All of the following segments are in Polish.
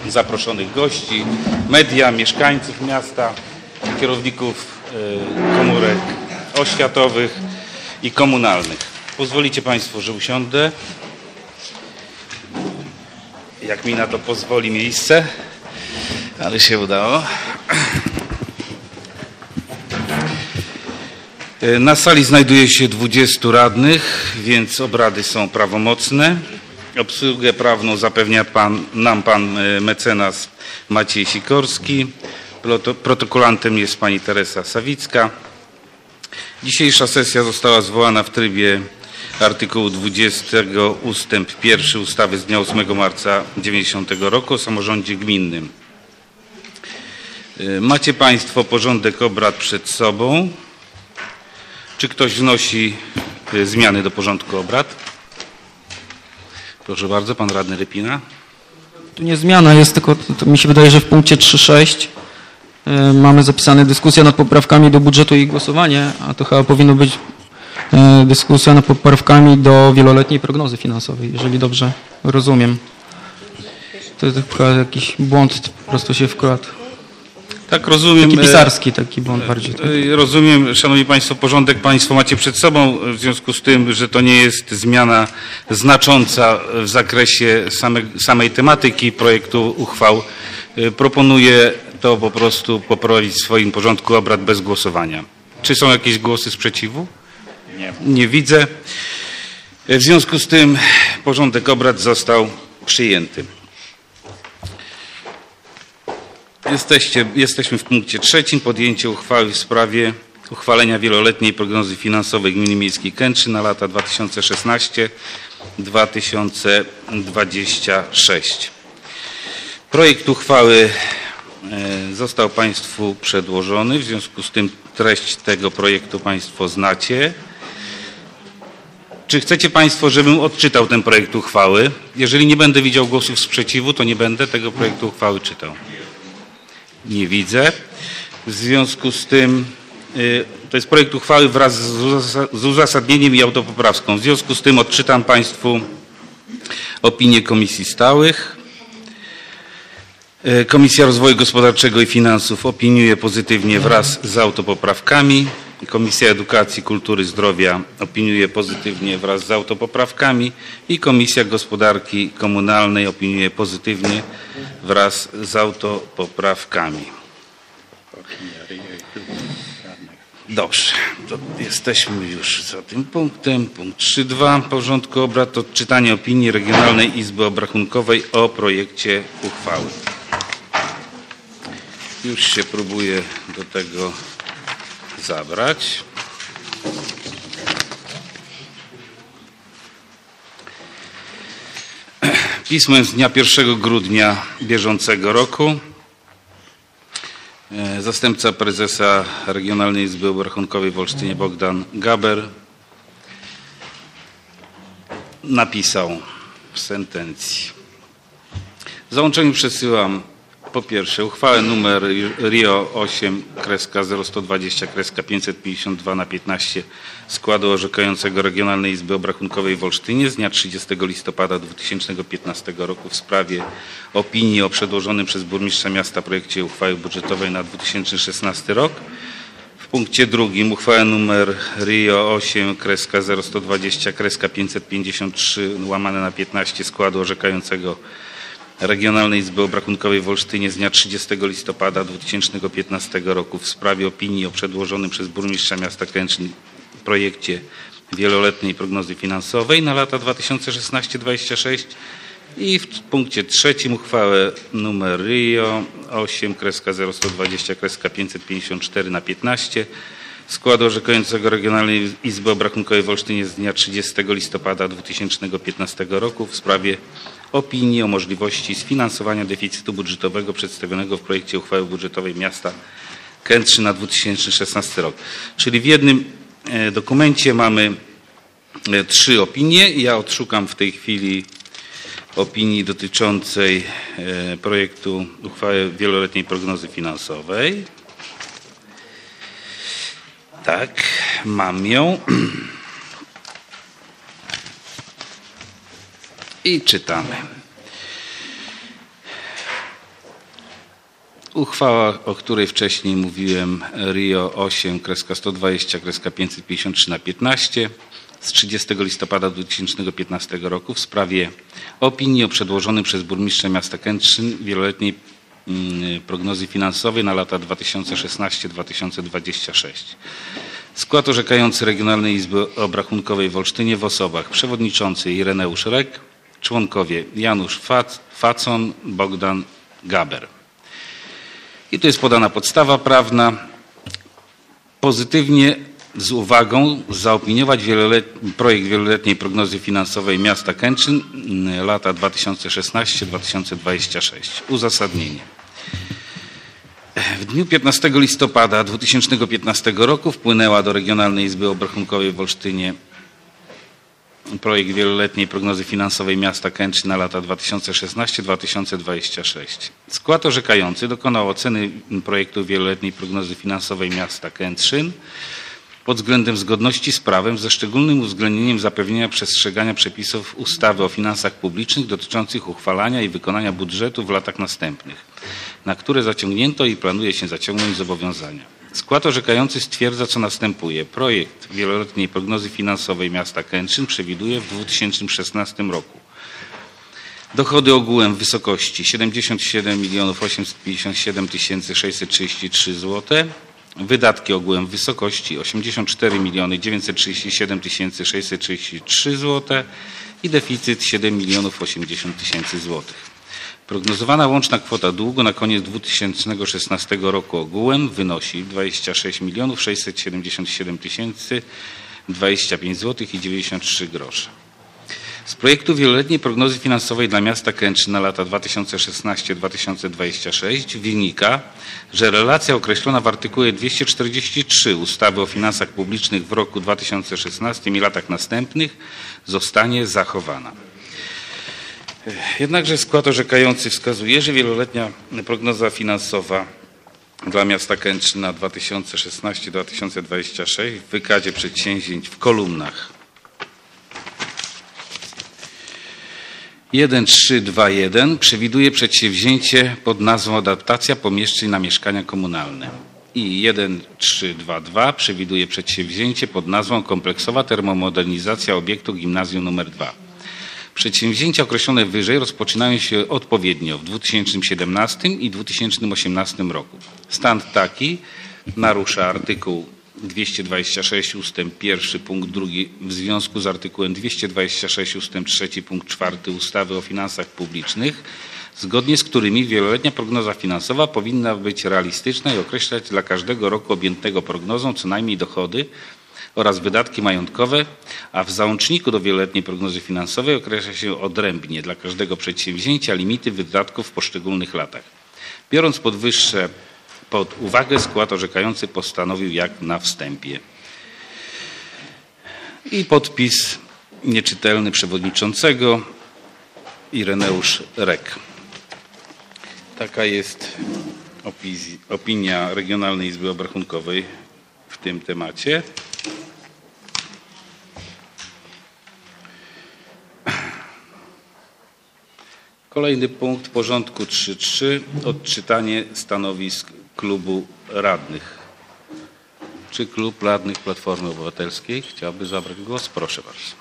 zaproszonych gości, media, mieszkańców miasta, kierowników komórek oświatowych i komunalnych. Pozwolicie Państwo, że usiądę, jak mi na to pozwoli miejsce, ale się udało. Na sali znajduje się 20 radnych, więc obrady są prawomocne. Obsługę prawną zapewnia nam pan mecenas Maciej Sikorski. Protokolantem jest pani Teresa Sawicka. Dzisiejsza sesja została zwołana w trybie artykułu 20 ustęp 1 ustawy z dnia 8 marca 1990 roku o samorządzie gminnym. Macie Państwo porządek obrad przed sobą. Czy ktoś wnosi zmiany do porządku obrad? Proszę bardzo, pan radny Rypina. Tu nie zmiana jest, tylko to mi się wydaje, że w punkcie 3.6 mamy zapisane dyskusja nad poprawkami do budżetu i głosowanie, a to chyba powinno być dyskusja nad poprawkami do wieloletniej prognozy finansowej, jeżeli dobrze rozumiem. To jest chyba jakiś błąd, po prostu się wkradł. Tak, rozumiem. Taki pisarski taki błąd bardziej. Tak? Rozumiem, Szanowni Państwo, porządek Państwo macie przed sobą, w związku z tym, że to nie jest zmiana znacząca w zakresie samej tematyki projektu uchwał. Proponuję to po prostu poprowadzić w swoim porządku obrad bez głosowania. Czy są jakieś głosy sprzeciwu? Nie widzę. W związku z tym porządek obrad został przyjęty. Jesteśmy w punkcie 3. Podjęcie uchwały w sprawie uchwalenia wieloletniej prognozy finansowej Gminy Miejskiej Kętrzyn na lata 2016-2026. Projekt uchwały został Państwu przedłożony. W związku z tym treść tego projektu Państwo znacie. Czy chcecie Państwo, żebym odczytał ten projekt uchwały? Jeżeli nie będę widział głosów sprzeciwu, to nie będę tego projektu uchwały czytał. Nie widzę. W związku z tym to jest projekt uchwały wraz z uzasadnieniem i autopoprawką. W związku z tym odczytam Państwu opinię komisji stałych. Komisja Rozwoju Gospodarczego i Finansów opiniuje pozytywnie wraz z autopoprawkami. Komisja Edukacji, Kultury, Zdrowia opiniuje pozytywnie wraz z autopoprawkami i Komisja Gospodarki Komunalnej opiniuje pozytywnie wraz z autopoprawkami. Dobrze, to jesteśmy już za tym punktem. Punkt 3.2 porządku obrad. Odczytanie opinii Regionalnej Izby Obrachunkowej o projekcie uchwały. Już się próbuję do tego zabrać. Pismem z dnia 1 grudnia bieżącego roku zastępca prezesa Regionalnej Izby Obrachunkowej w Olsztynie Bogdan Gaber napisał w sentencji. W załączeniu przesyłam po pierwsze uchwałę numer RIO 8/0120/552/15 składu orzekającego Regionalnej Izby Obrachunkowej w Olsztynie z dnia 30 listopada 2015 roku w sprawie opinii o przedłożonym przez burmistrza miasta projekcie uchwały budżetowej na 2016 rok. W punkcie 2 uchwałę numer RIO 8/0120/553/15 składu orzekającego Regionalnej Izby Obrachunkowej w Olsztynie z dnia 30 listopada 2015 roku w sprawie opinii o przedłożonym przez burmistrza miasta Kętrzyn projekcie wieloletniej prognozy finansowej na lata 2016-2026 i w punkcie 3 uchwałę numer RIO 8/0120/554/15 składu orzekającego Regionalnej Izby Obrachunkowej w Olsztynie z dnia 30 listopada 2015 roku w sprawie opinii o możliwości sfinansowania deficytu budżetowego przedstawionego w projekcie uchwały budżetowej miasta Kętrzyn na 2016 rok. Czyli w jednym dokumencie mamy 3 opinie. Ja odszukam w tej chwili opinii dotyczącej projektu uchwały wieloletniej prognozy finansowej. Tak, mam ją. I czytamy. Uchwała, o której wcześniej mówiłem, RIO 8/120/553/15 z 30 listopada 2015 roku w sprawie opinii o przedłożonym przez burmistrza miasta Kętrzyn wieloletniej prognozy finansowej na lata 2016-2026. Skład orzekający Regionalnej Izby Obrachunkowej w Olsztynie w osobach przewodniczący Ireneusz Rek, członkowie Janusz Facon, Bogdan Gaber. I tu jest podana podstawa prawna. Pozytywnie z uwagą zaopiniować projekt wieloletniej prognozy finansowej miasta Kętrzyn lata 2016-2026. Uzasadnienie. W dniu 15 listopada 2015 roku wpłynęła do Regionalnej Izby Obrachunkowej w Olsztynie projekt wieloletniej prognozy finansowej miasta Kętrzyn na lata 2016-2026. Skład orzekający dokonał oceny projektu wieloletniej prognozy finansowej miasta Kętrzyn pod względem zgodności z prawem, ze szczególnym uwzględnieniem zapewnienia przestrzegania przepisów ustawy o finansach publicznych dotyczących uchwalania i wykonania budżetu w latach następnych, na które zaciągnięto i planuje się zaciągnąć zobowiązania. Skład orzekający stwierdza, co następuje. Projekt wieloletniej prognozy finansowej miasta Kętrzyn przewiduje w 2016 roku dochody ogółem w wysokości 77 857 633 zł, wydatki ogółem w wysokości 84 937 633 zł i deficyt 7 080 000 zł. Prognozowana łączna kwota długu na koniec 2016 roku ogółem wynosi 26 677 025 zł i 93 grosze. Z projektu wieloletniej prognozy finansowej dla miasta Kętrzyn na lata 2016-2026 wynika, że relacja określona w artykule 243 ustawy o finansach publicznych w roku 2016 i latach następnych zostanie zachowana. Jednakże skład orzekający wskazuje, że wieloletnia prognoza finansowa dla miasta Kętrzyn na 2016-2026 w wykazie przedsięwzięć w kolumnach 1.3.2.1 przewiduje przedsięwzięcie pod nazwą adaptacja pomieszczeń na mieszkania komunalne i 1.3.2.2 przewiduje przedsięwzięcie pod nazwą kompleksowa termomodernizacja obiektu gimnazjum nr 2. Przedsięwzięcia określone wyżej rozpoczynają się odpowiednio w 2017 i 2018 roku. Stan taki narusza artykuł 226 ustęp 1 punkt 2 w związku z artykułem 226 ustęp 3 punkt 4 ustawy o finansach publicznych, zgodnie z którymi wieloletnia prognoza finansowa powinna być realistyczna i określać dla każdego roku objętego prognozą co najmniej dochody oraz wydatki majątkowe, a w załączniku do wieloletniej prognozy finansowej określa się odrębnie dla każdego przedsięwzięcia limity wydatków w poszczególnych latach. Biorąc powyższe pod uwagę, skład orzekający postanowił jak na wstępie. I podpis nieczytelny przewodniczącego Ireneusz Rek. Taka jest opinia Regionalnej Izby Obrachunkowej w tym temacie. Kolejny punkt porządku 3.3. Odczytanie stanowisk klubu radnych. Czy klub radnych Platformy Obywatelskiej chciałby zabrać głos? Proszę bardzo.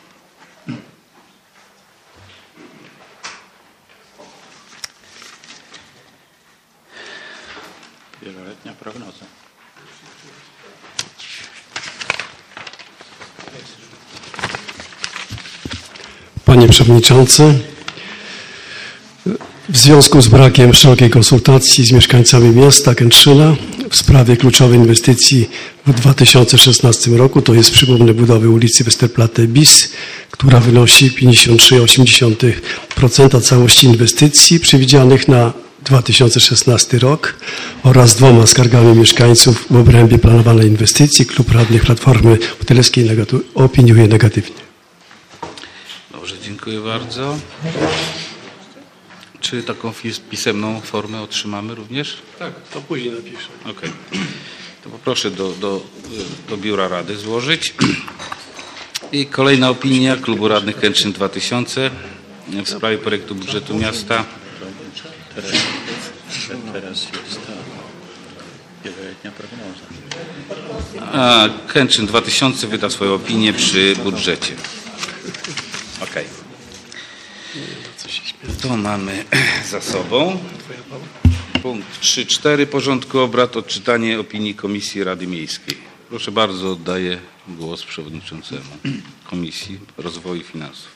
Wieloletnia prognoza. Panie Przewodniczący, w związku z brakiem szerokiej konsultacji z mieszkańcami miasta Kętrzyna w sprawie kluczowej inwestycji w 2016 roku, to jest przypomnę budowy ulicy Westerplatte bis, która wynosi 53,8% całości inwestycji przewidzianych na 2016 rok oraz 2 skargami mieszkańców w obrębie planowanej inwestycji, klub radnych Platformy Obywatelskiej opiniuje negatywnie. Dobrze, dziękuję bardzo. Czy taką pisemną formę otrzymamy również? Tak, to później napiszę. Okej. To poproszę do biura rady złożyć. I kolejna opinia klubu radnych Kętrzyn 2000 w sprawie projektu budżetu miasta Teraz jest ta wieloletnia prognoza. A Kętrzyn 2000 wyda swoją opinię przy budżecie. Okej. To mamy za sobą. Punkt 3.4 porządku obrad, odczytanie opinii Komisji Rady Miejskiej. Proszę bardzo, oddaję głos przewodniczącemu Komisji Rozwoju i Finansów.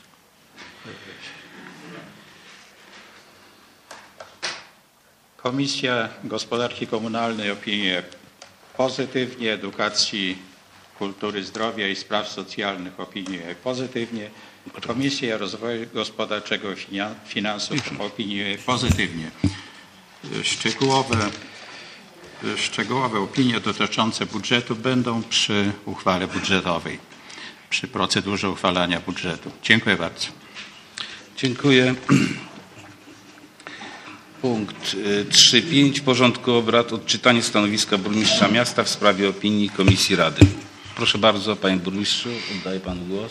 Komisja Gospodarki Komunalnej opiniuje pozytywnie, Edukacji, Kultury, Zdrowia i Spraw Socjalnych opiniuje pozytywnie, Komisja Rozwoju Gospodarczego i Finansów opiniuje pozytywnie. Szczegółowe opinie dotyczące budżetu będą przy uchwale budżetowej, przy procedurze uchwalania budżetu. Dziękuję bardzo. Dziękuję. Punkt 3.5 porządku obrad, odczytanie stanowiska burmistrza miasta w sprawie opinii Komisji Rady. Proszę bardzo, panie burmistrzu, oddaję panu głos.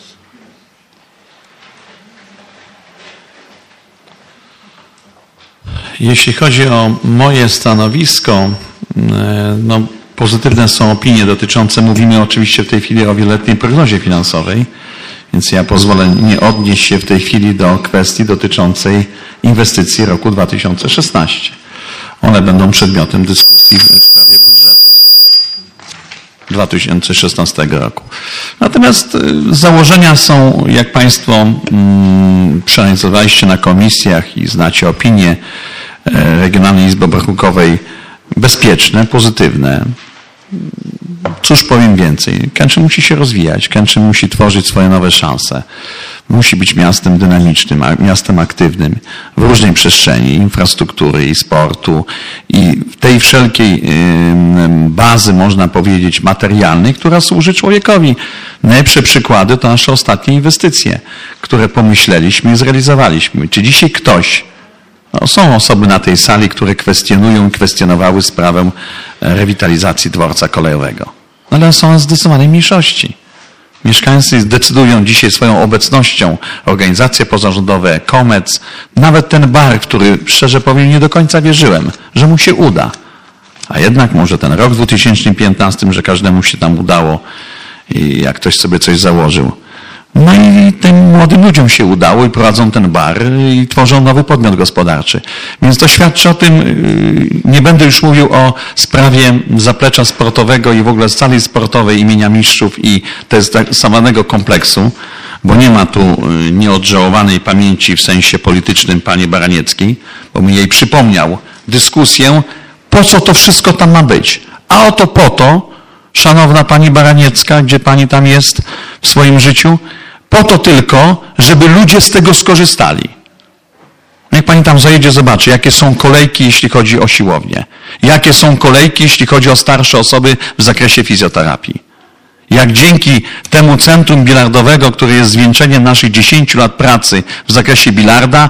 Jeśli chodzi o moje stanowisko, no, pozytywne są opinie dotyczące, mówimy oczywiście w tej chwili o wieloletniej prognozie finansowej, więc ja pozwolę nie odnieść się w tej chwili do kwestii dotyczącej inwestycji roku 2016. One będą przedmiotem dyskusji w sprawie budżetu 2016 roku. Natomiast założenia są, jak Państwo przeanalizowaliście na komisjach i znacie opinię Regionalnej Izby Obrachunkowej, bezpieczne, pozytywne. Cóż powiem więcej? Kętrzyn musi się rozwijać, Kętrzyn musi tworzyć swoje nowe szanse. Musi być miastem dynamicznym, miastem aktywnym w różnej przestrzeni infrastruktury i sportu i tej wszelkiej bazy, można powiedzieć, materialnej, która służy człowiekowi. Najlepsze przykłady to nasze ostatnie inwestycje, które pomyśleliśmy i zrealizowaliśmy. Czy dzisiaj ktoś, no, są osoby na tej sali, które kwestionują i kwestionowały sprawę rewitalizacji dworca kolejowego. Ale są w zdecydowanej mniejszości. Mieszkańcy decydują dzisiaj swoją obecnością, organizacje pozarządowe, Komec, nawet ten bar, który szczerze powiem nie do końca wierzyłem, że mu się uda. A jednak może ten rok 2015, że każdemu się tam udało i jak ktoś sobie coś założył. No i tym młodym ludziom się udało i prowadzą ten bar i tworzą nowy podmiot gospodarczy. Więc to świadczy o tym, nie będę już mówił o sprawie zaplecza sportowego i w ogóle sali sportowej imienia mistrzów i testowanego kompleksu, bo nie ma tu nieodżałowanej pamięci w sensie politycznym pani Baranieckiej, bo mi jej przypomniał dyskusję, po co to wszystko tam ma być. A oto po to, szanowna pani Baraniecka, gdzie pani tam jest w swoim życiu, po to tylko, żeby ludzie z tego skorzystali. Niech pani tam zajedzie, zobaczy, jakie są kolejki, jeśli chodzi o siłownię. Jakie są kolejki, jeśli chodzi o starsze osoby w zakresie fizjoterapii. Jak dzięki temu centrum bilardowego, które jest zwieńczeniem naszych 10 lat pracy w zakresie bilarda,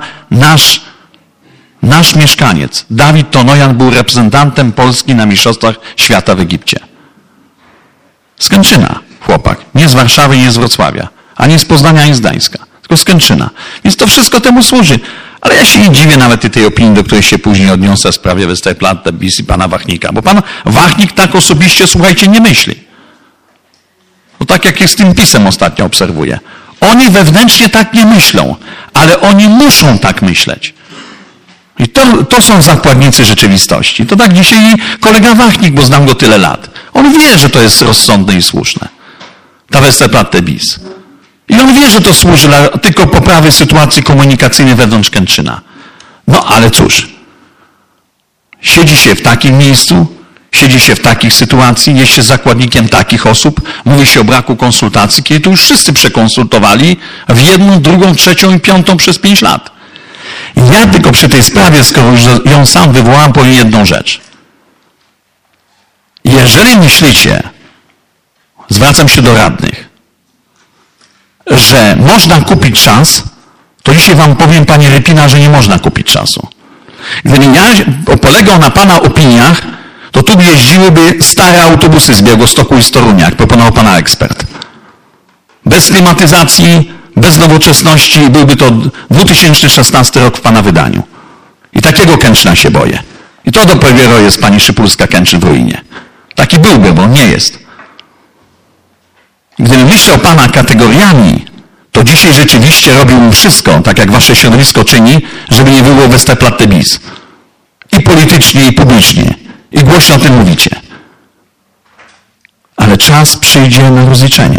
nasz mieszkaniec, Dawid Tonojan, był reprezentantem Polski na Mistrzostwach Świata w Egipcie. Z Kętrzyna, chłopak. Nie z Warszawy, nie z Wrocławia. Ani z Poznania, ani z Gdańska. Tylko z Kętrzyna. Więc to wszystko temu służy. Ale ja się nie dziwię nawet tej opinii, do której się później odniosę w sprawie Westerplatte, BIS i pana Wachnika. Bo pan Wachnik tak osobiście, słuchajcie, nie myśli. No tak jak z tym PiS-em ostatnio obserwuję. Oni wewnętrznie tak nie myślą, ale oni muszą tak myśleć. I to są zakładnicy rzeczywistości. To tak dzisiaj kolega Wachnik, bo znam go tyle lat. On wie, że to jest rozsądne i słuszne. Ta Westerplatte BIS. I on wie, że to służy dla tylko poprawy sytuacji komunikacyjnej wewnątrz Kętrzyna. No ale cóż. Siedzi się w takim miejscu, siedzi się w takich sytuacji, jest się zakładnikiem takich osób, mówi się o braku konsultacji, kiedy tu już wszyscy przekonsultowali w jedną, drugą, trzecią i piątą przez 5 lat. I ja tylko przy tej sprawie, skoro już ją sam wywołam, powiem jedną rzecz. Jeżeli myślicie, zwracam się do radnych, że można kupić czas, to dzisiaj wam powiem, panie Rypina, że nie można kupić czasu. Gdybym ja polegał na pana opiniach, to tu jeździłyby stare autobusy z Białegostoku i z Torunia, jak proponował pana ekspert. Bez klimatyzacji, bez nowoczesności, byłby to 2016 rok w pana wydaniu. I takiego Kęczyna się boję. I to dopiero jest pani Szypulska-Kęczyn w ruinie. Taki byłby, bo nie jest. Gdybym myślał pana kategoriami, to dzisiaj rzeczywiście robiłbym wszystko, tak jak wasze środowisko czyni, żeby nie było Westerplatte bis. I politycznie, i publicznie. I głośno o tym mówicie. Ale czas przyjdzie na rozliczenie.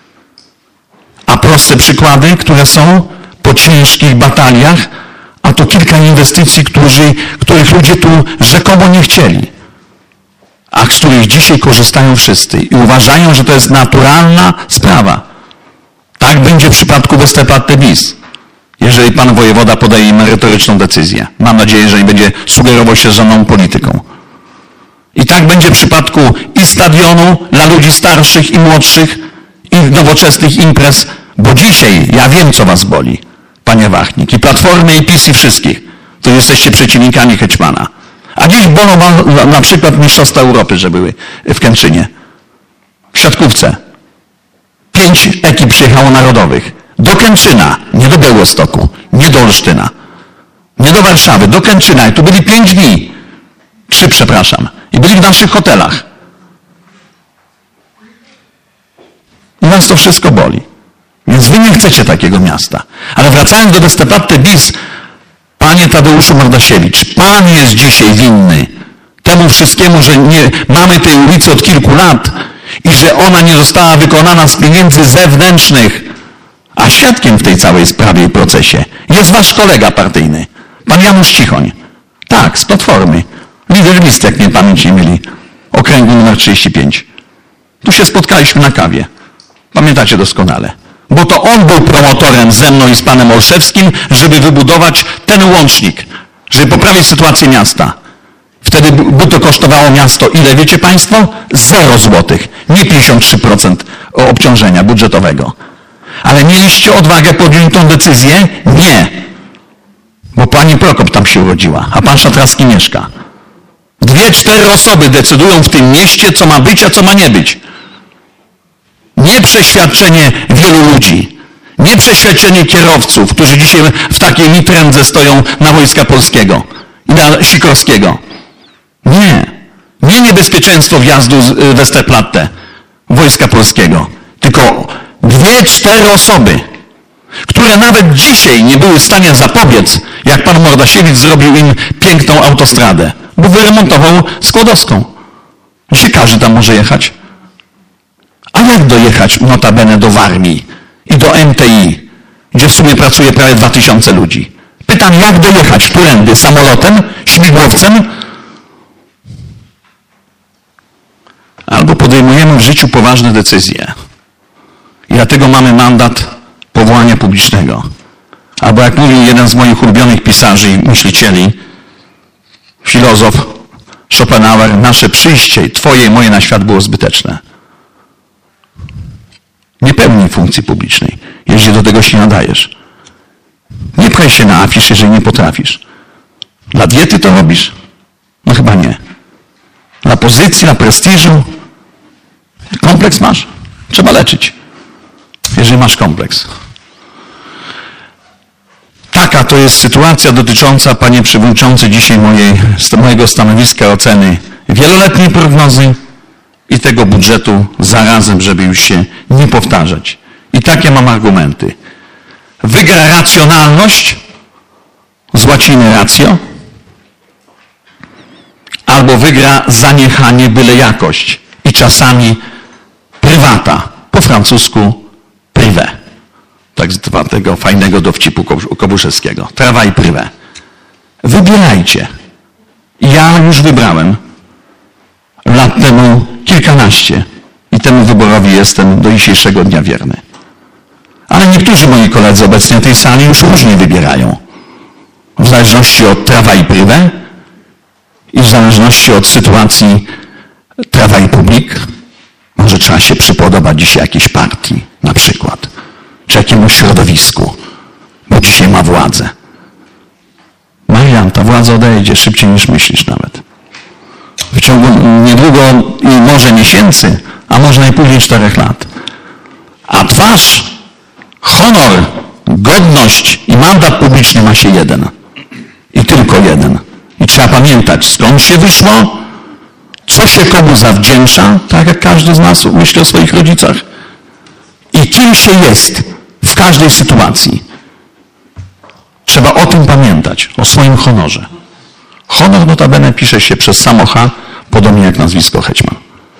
A proste przykłady, które są po ciężkich bataliach, a to kilka inwestycji, których ludzie tu rzekomo nie chcieli, a z których dzisiaj korzystają wszyscy i uważają, że to jest naturalna sprawa. Tak będzie w przypadku Westerplatte bis, jeżeli pan wojewoda podaje merytoryczną decyzję. Mam nadzieję, że nie będzie sugerował się żadną polityką. I tak będzie w przypadku i stadionu dla ludzi starszych i młodszych, i nowoczesnych imprez, bo dzisiaj ja wiem, co was boli, panie Wachnik, i Platformy, i PiS, i wszystkich, to jesteście przeciwnikami Hetmana. A dziś bolą na przykład Mistrzostwa Europy, że były w Kętrzynie, w siatkówce. 5 ekip przyjechało narodowych. Do Kętrzyna, nie do Białegostoku, nie do Olsztyna, nie do Warszawy, do Kętrzyna. I tu byli 5 dni. 3, przepraszam. I byli w naszych hotelach. I nas to wszystko boli. Więc wy nie chcecie takiego miasta. Ale wracając do Westerplatte bis, panie Tadeuszu Mordasiewicz, pan jest dzisiaj winny temu wszystkiemu, że nie mamy tej ulicy od kilku lat i że ona nie została wykonana z pieniędzy zewnętrznych. A świadkiem w tej całej sprawie i procesie jest wasz kolega partyjny, pan Janusz Cichoń. Tak, z Platformy. Lider list, jak mnie pamięć nie myli. Okręgu nr 35. Tu się spotkaliśmy na kawie. Pamiętacie doskonale. Bo to on był promotorem ze mną i z panem Olszewskim, żeby wybudować ten łącznik, żeby poprawić sytuację miasta. Wtedy by to kosztowało miasto ile, wiecie państwo? 0 złotych, nie 53% obciążenia budżetowego. Ale mieliście odwagę podjąć tą decyzję? Nie. Bo pani Prokop tam się urodziła, a pan Szatracki mieszka. 2-4 osoby decydują w tym mieście, co ma być, a co ma nie być. Nie przeświadczenie wielu ludzi. Nie przeświadczenie kierowców, którzy dzisiaj w takiej mitrędze stoją na Wojska Polskiego i na Sikorskiego. Nie. Nie niebezpieczeństwo wjazdu z Westerplatte Wojska Polskiego. Tylko 2-4 osoby, które nawet dzisiaj nie były w stanie zapobiec, jak pan Mordasiewicz zrobił im piękną autostradę, bo wyremontował składowską. Dzisiaj każdy tam może jechać. A jak dojechać notabene do Warmii i do MTI, gdzie w sumie pracuje prawie 2000 ludzi? Pytam, jak dojechać? Którędy? Samolotem? Śmigłowcem? Albo podejmujemy w życiu poważne decyzje. I dlatego mamy mandat powołania publicznego. Albo jak mówił jeden z moich ulubionych pisarzy i myślicieli, filozof Schopenhauer, nasze przyjście, twoje i moje na świat było zbyteczne. Nie pełnij funkcji publicznej, jeżeli do tego się nadajesz. Nie pchaj się na afisz, jeżeli nie potrafisz. Dla diety to robisz? No chyba nie. Dla pozycji, dla prestiżu? Kompleks masz? Trzeba leczyć, jeżeli masz kompleks. Taka to jest sytuacja dotycząca, panie przewodniczący, dzisiaj mojego stanowiska oceny wieloletniej prognozy i tego budżetu zarazem, żeby już się nie powtarzać. I takie mam argumenty. Wygra racjonalność, z łaciny ratio, albo wygra zaniechanie, byle jakość. I czasami prywata, po francusku privé. Tak zwanego fajnego dowcipu Kobuszewskiego. Travail privé. Wybierajcie. Ja już wybrałem lat temu kilkanaście i temu wyborowi jestem do dzisiejszego dnia wierny. Ale niektórzy moi koledzy obecnie na tej sali już różnie wybierają. W zależności od travail privé i w zależności od sytuacji travail public. Może trzeba się przypodobać dzisiaj jakiejś partii na przykład, czy jakiemuś środowisku, bo dzisiaj ma władzę. Marian, ta władza odejdzie szybciej niż myślisz nawet. W ciągu niedługo i może miesięcy, a może najpóźniej 4 lat. A twarz, honor, godność i mandat publiczny ma się jeden. I tylko jeden. I trzeba pamiętać, skąd się wyszło, co się komu zawdzięcza, tak jak każdy z nas myśli o swoich rodzicach, i kim się jest w każdej sytuacji. Trzeba o tym pamiętać, o swoim honorze. Honor notabene pisze się przez samo H, podobnie jak nazwisko Hetman.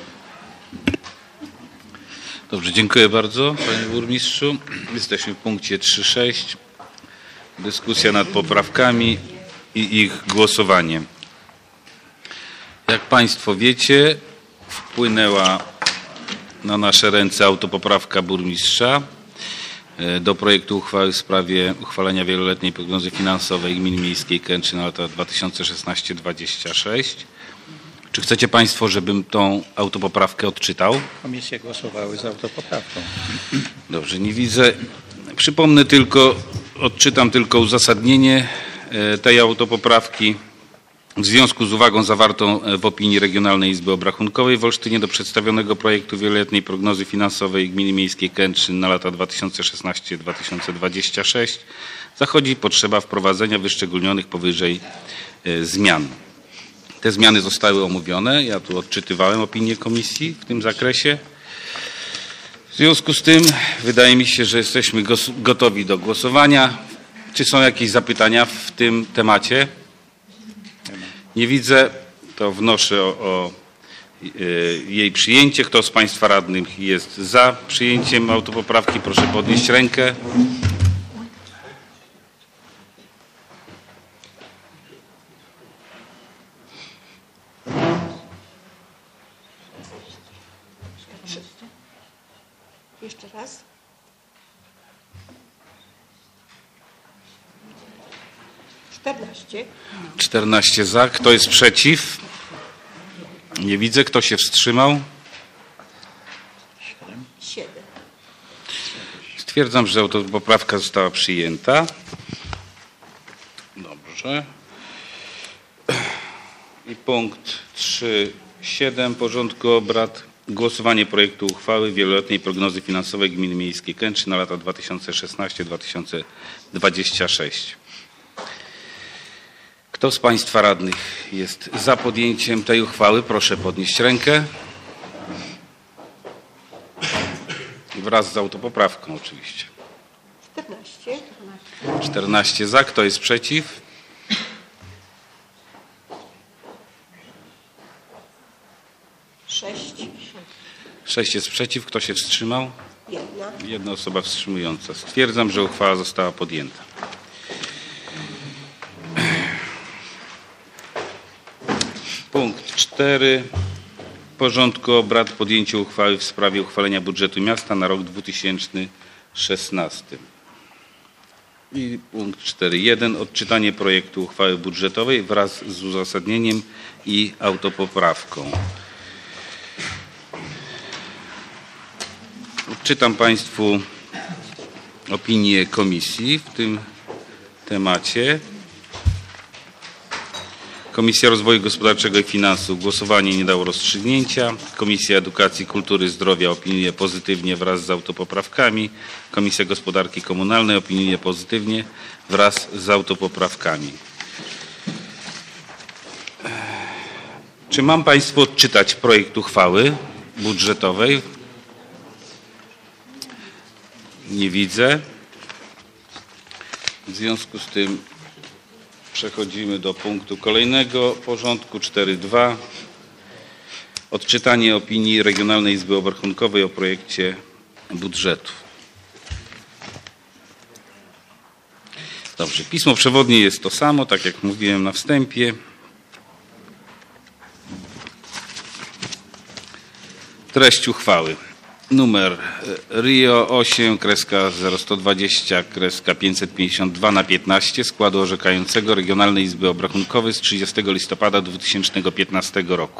Dobrze, dziękuję bardzo, panie burmistrzu. Jesteśmy w punkcie 3.6. Dyskusja nad poprawkami i ich głosowanie. Jak państwo wiecie, wpłynęła na nasze ręce autopoprawka burmistrza do projektu uchwały w sprawie uchwalenia wieloletniej prognozy finansowej Gminy Miejskiej Kętrzyn na lata 2016-2026. Czy chcecie państwo, żebym tą autopoprawkę odczytał? Komisje głosowały za autopoprawką. Dobrze, nie widzę. Przypomnę tylko, odczytam tylko uzasadnienie tej autopoprawki. W związku z uwagą zawartą w opinii Regionalnej Izby Obrachunkowej w Olsztynie do przedstawionego projektu wieloletniej prognozy finansowej Gminy Miejskiej Kętrzyn na lata 2016-2026 zachodzi potrzeba wprowadzenia wyszczególnionych powyżej zmian. Te zmiany zostały omówione. Ja tu odczytywałem opinię komisji w tym zakresie. W związku z tym wydaje mi się, że jesteśmy gotowi do głosowania. Czy są jakieś zapytania w tym temacie? Nie widzę, to wnoszę o jej przyjęcie. Kto z państwa radnych jest za przyjęciem autopoprawki, proszę podnieść rękę. Jeszcze raz. 14 za. Kto jest przeciw? Nie widzę. Kto się wstrzymał? 7. Stwierdzam, że autopoprawka została przyjęta. Dobrze. I punkt 3.7 porządku obrad. Głosowanie projektu uchwały wieloletniej prognozy finansowej Gminy Miejskiej Kętrzyn na lata 2016-2026. Kto z państwa radnych jest za podjęciem tej uchwały? Proszę podnieść rękę. I wraz z autopoprawką oczywiście. 14 za. Kto jest przeciw? 6 jest przeciw. Kto się wstrzymał? Jedna osoba wstrzymująca. Stwierdzam, że uchwała została podjęta. Punkt 4 porządku obrad. Podjęcie uchwały w sprawie uchwalenia budżetu miasta na rok 2016. I punkt 4.1. Odczytanie projektu uchwały budżetowej wraz z uzasadnieniem i autopoprawką. Odczytam państwu opinię komisji w tym temacie. Komisja Rozwoju Gospodarczego i Finansów głosowanie nie dało rozstrzygnięcia. Komisja Edukacji, Kultury, Zdrowia opiniuje pozytywnie wraz z autopoprawkami. Komisja Gospodarki Komunalnej opiniuje pozytywnie wraz z autopoprawkami. Czy mam państwu odczytać projekt uchwały budżetowej? Nie widzę. W związku z tym przechodzimy do punktu kolejnego porządku 4.2. Odczytanie opinii Regionalnej Izby Obrachunkowej o projekcie budżetu. Dobrze, pismo przewodnie jest to samo, tak jak mówiłem na wstępie. Treść uchwały. Numer RIO 8/0120/552/15 składu orzekającego Regionalnej Izby Obrachunkowej z 30 listopada 2015 roku.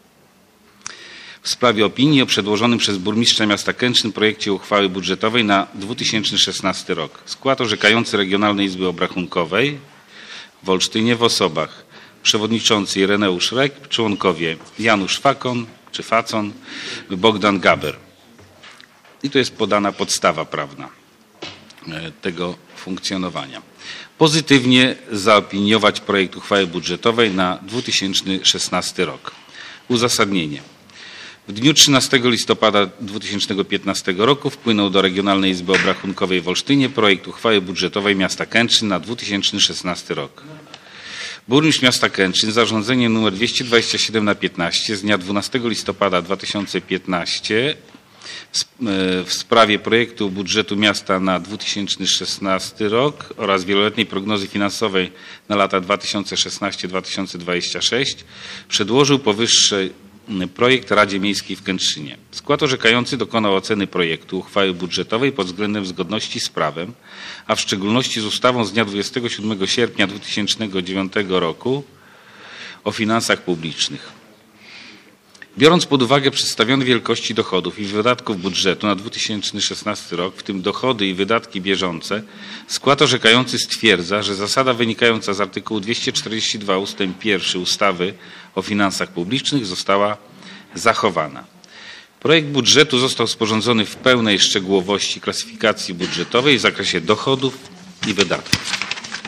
W sprawie opinii o przedłożonym przez burmistrza miasta Kętrzyn projekcie uchwały budżetowej na 2016 rok. Skład orzekający Regionalnej Izby Obrachunkowej w Olsztynie w osobach przewodniczący Ireneusz Rek, członkowie Janusz Facon, Bogdan Gaber. I tu jest podana podstawa prawna. tego funkcjonowania. Pozytywnie zaopiniować projekt uchwały budżetowej na 2016 rok. Uzasadnienie. W dniu 13 listopada 2015 roku wpłynął do Regionalnej Izby Obrachunkowej w Olsztynie projekt uchwały budżetowej miasta Kętrzyn na 2016 rok. Burmistrz miasta Kętrzyn zarządzenie nr 227/15 z dnia 12 listopada 2015 w sprawie projektu budżetu miasta na 2016 rok oraz wieloletniej prognozy finansowej na lata 2016-2026 przedłożył powyższy projekt Radzie Miejskiej w Kętrzynie. Skład orzekający dokonał oceny projektu uchwały budżetowej pod względem zgodności z prawem, a w szczególności z ustawą z dnia 27 sierpnia 2009 roku o finansach publicznych. Biorąc pod uwagę przedstawione wielkości dochodów i wydatków budżetu na 2016 rok, w tym dochody i wydatki bieżące, skład orzekający stwierdza, że zasada wynikająca z artykułu 242 ust. 1 ustawy o finansach publicznych została zachowana. Projekt budżetu został sporządzony w pełnej szczegółowości klasyfikacji budżetowej w zakresie dochodów i wydatków.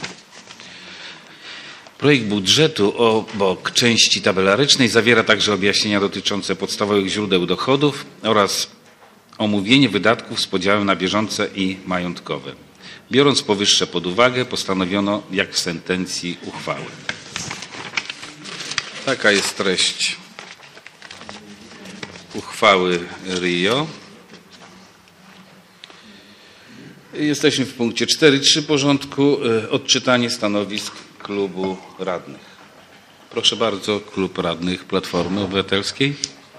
Projekt budżetu obok części tabelarycznej zawiera także objaśnienia dotyczące podstawowych źródeł dochodów oraz omówienie wydatków z podziałem na bieżące i majątkowe. Biorąc powyższe pod uwagę, postanowiono jak w sentencji uchwały. Taka jest treść uchwały RIO. Jesteśmy w punkcie 4.3 porządku. Odczytanie stanowisk klubu radnych. Proszę bardzo, klub radnych Platformy Obywatelskiej.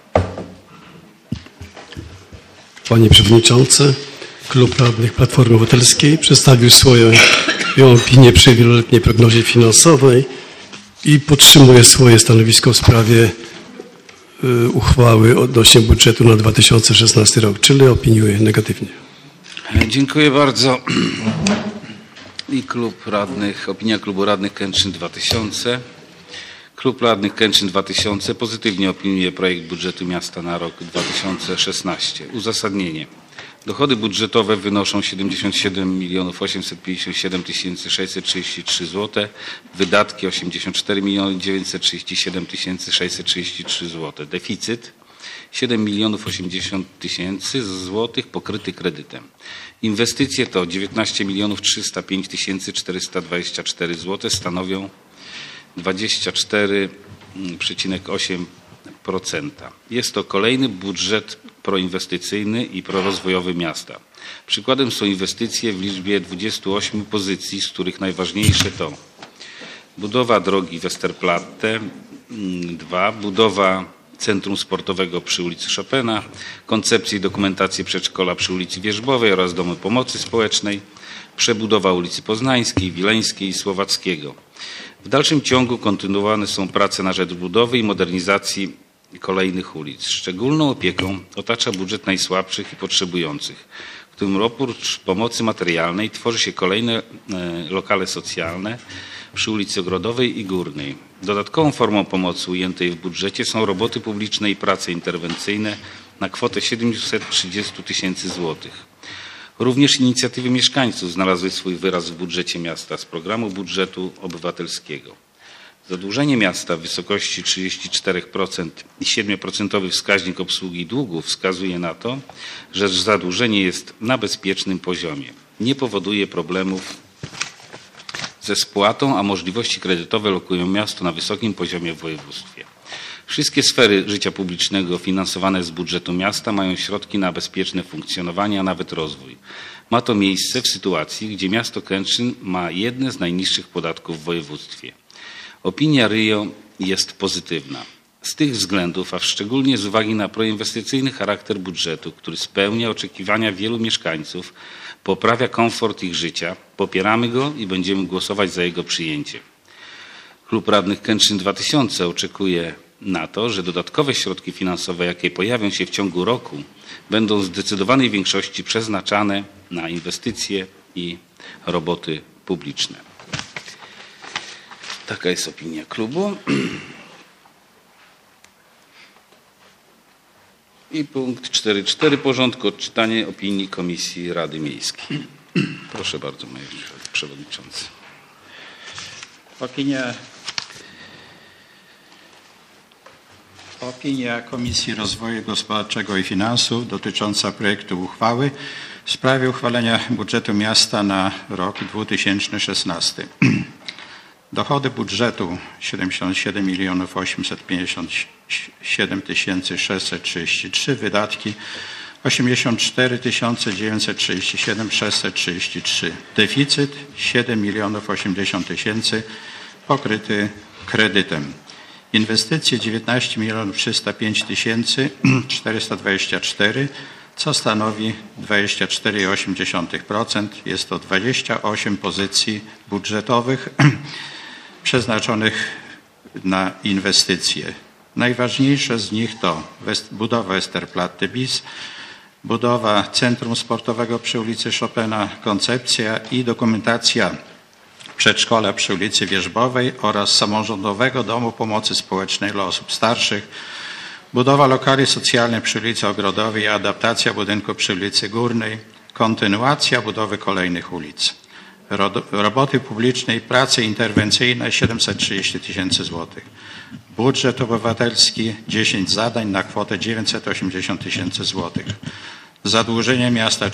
Panie Przewodniczący, klub radnych Platformy Obywatelskiej przedstawił swoją opinię przy wieloletniej prognozie finansowej i podtrzymuje swoje stanowisko w sprawie uchwały odnośnie budżetu na 2016 rok, czyli opiniuje negatywnie. Dziękuję bardzo. I klub radnych, opinia klubu radnych Kętrzyn 2000. Klub radnych Kętrzyn 2000 pozytywnie opiniuje projekt budżetu miasta na rok 2016. Uzasadnienie. Dochody budżetowe wynoszą 77 857 633 zł, wydatki 84 937 633 zł. Deficyt 7 080 000 zł pokryty kredytem. Inwestycje to 19 305 424 zł, stanowią 24,8%. Jest to kolejny budżet proinwestycyjny i prorozwojowy miasta. Przykładem są inwestycje w liczbie 28 pozycji, z których najważniejsze to budowa drogi Westerplatte 2, budowa Centrum Sportowego przy ulicy Chopina, koncepcję i dokumentację przedszkola przy ulicy Wierzbowej oraz Domu Pomocy Społecznej, przebudowa ulicy Poznańskiej, Wileńskiej i Słowackiego. W dalszym ciągu kontynuowane są prace na rzecz budowy i modernizacji kolejnych ulic. Szczególną opieką otacza budżet najsłabszych i potrzebujących, w którym oprócz pomocy materialnej tworzy się kolejne lokale socjalne przy ulicy Ogrodowej i Górnej. Dodatkową formą pomocy ujętej w budżecie są roboty publiczne i prace interwencyjne na kwotę 730 000 złotych. Również inicjatywy mieszkańców znalazły swój wyraz w budżecie miasta z programu budżetu obywatelskiego. Zadłużenie miasta w wysokości 34% i 7% wskaźnik obsługi długu wskazuje na to, że zadłużenie jest na bezpiecznym poziomie. Nie powoduje problemów ze spłatą, a możliwości kredytowe lokują miasto na wysokim poziomie w województwie. Wszystkie sfery życia publicznego finansowane z budżetu miasta mają środki na bezpieczne funkcjonowanie, a nawet rozwój. Ma to miejsce w sytuacji, gdzie miasto Kętrzyn ma jedne z najniższych podatków w województwie. Opinia RIO jest pozytywna. Z tych względów, a szczególnie z uwagi na proinwestycyjny charakter budżetu, który spełnia oczekiwania wielu mieszkańców, poprawia komfort ich życia, popieramy go i będziemy głosować za jego przyjęciem. Klub radnych Kętrzyn 2000 oczekuje na to, że dodatkowe środki finansowe, jakie pojawią się w ciągu roku, będą w zdecydowanej większości przeznaczane na inwestycje i roboty publiczne. Taka jest opinia klubu. I punkt 4.4 porządku, odczytanie opinii Komisji Rady Miejskiej. Proszę bardzo, panie przewodniczący. Opinia Komisji Rozwoju Gospodarczego i Finansów dotycząca projektu uchwały w sprawie uchwalenia budżetu miasta na rok 2016. Dochody budżetu 77 857 633, wydatki 84 937 633, deficyt 7 080 000 pokryty kredytem. Inwestycje 19 305 424, co stanowi 24,8%. Jest to 28 pozycji budżetowych przeznaczonych na inwestycje. Najważniejsze z nich to budowa Westerplatte bis, budowa Centrum Sportowego przy ulicy Chopina, koncepcja i dokumentacja przedszkola przy ulicy Wierzbowej oraz samorządowego domu pomocy społecznej dla osób starszych, budowa lokali socjalnych przy ulicy Ogrodowej, adaptacja budynku przy ulicy Górnej, kontynuacja budowy kolejnych ulic. Roboty publiczne i prace interwencyjne 730 000 złotych. Budżet obywatelski 10 zadań na kwotę 980 000 złotych. Zadłużenie miasta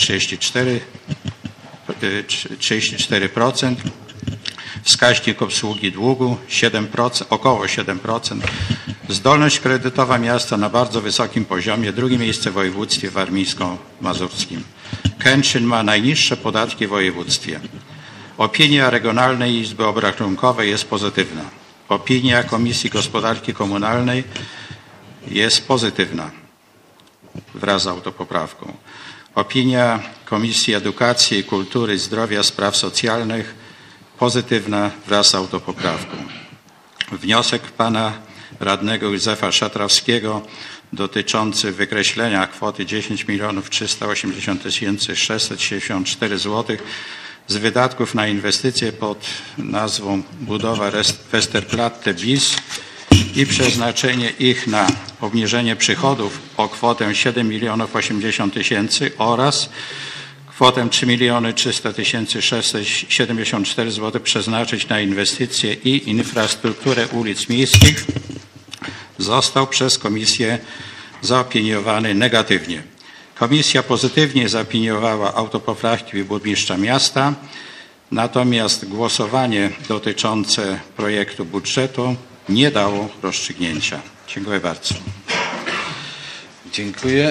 34%. Wskaźnik obsługi długu 7%, około 7%. Zdolność kredytowa miasta na bardzo wysokim poziomie, drugie miejsce w województwie warmińsko-mazurskim. Kętrzyn ma najniższe podatki w województwie. Opinia Regionalnej Izby Obrachunkowej jest pozytywna. Opinia Komisji Gospodarki Komunalnej jest pozytywna wraz z autopoprawką. Opinia Komisji Edukacji, Kultury, Zdrowia, Spraw Socjalnych pozytywna wraz z autopoprawką. Wniosek pana radnego Józefa Szatrawskiego dotyczący wykreślenia kwoty 10 380 674 zł z wydatków na inwestycje pod nazwą budowa Westerplatte bis i przeznaczenie ich na obniżenie przychodów o kwotę 7 080 000 oraz kwotę 3 300 674 zł przeznaczyć na inwestycje i infrastrukturę ulic miejskich został przez komisję zaopiniowany negatywnie. Komisja pozytywnie zaopiniowała autopoprawki burmistrza miasta, natomiast głosowanie dotyczące projektu budżetu nie dało rozstrzygnięcia. Dziękuję bardzo. Dziękuję.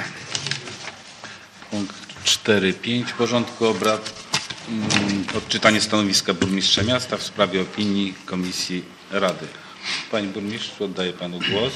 Punkt 4.5 porządku obrad. Odczytanie stanowiska burmistrza miasta w sprawie opinii Komisji Rady. Panie burmistrzu, oddaję panu głos.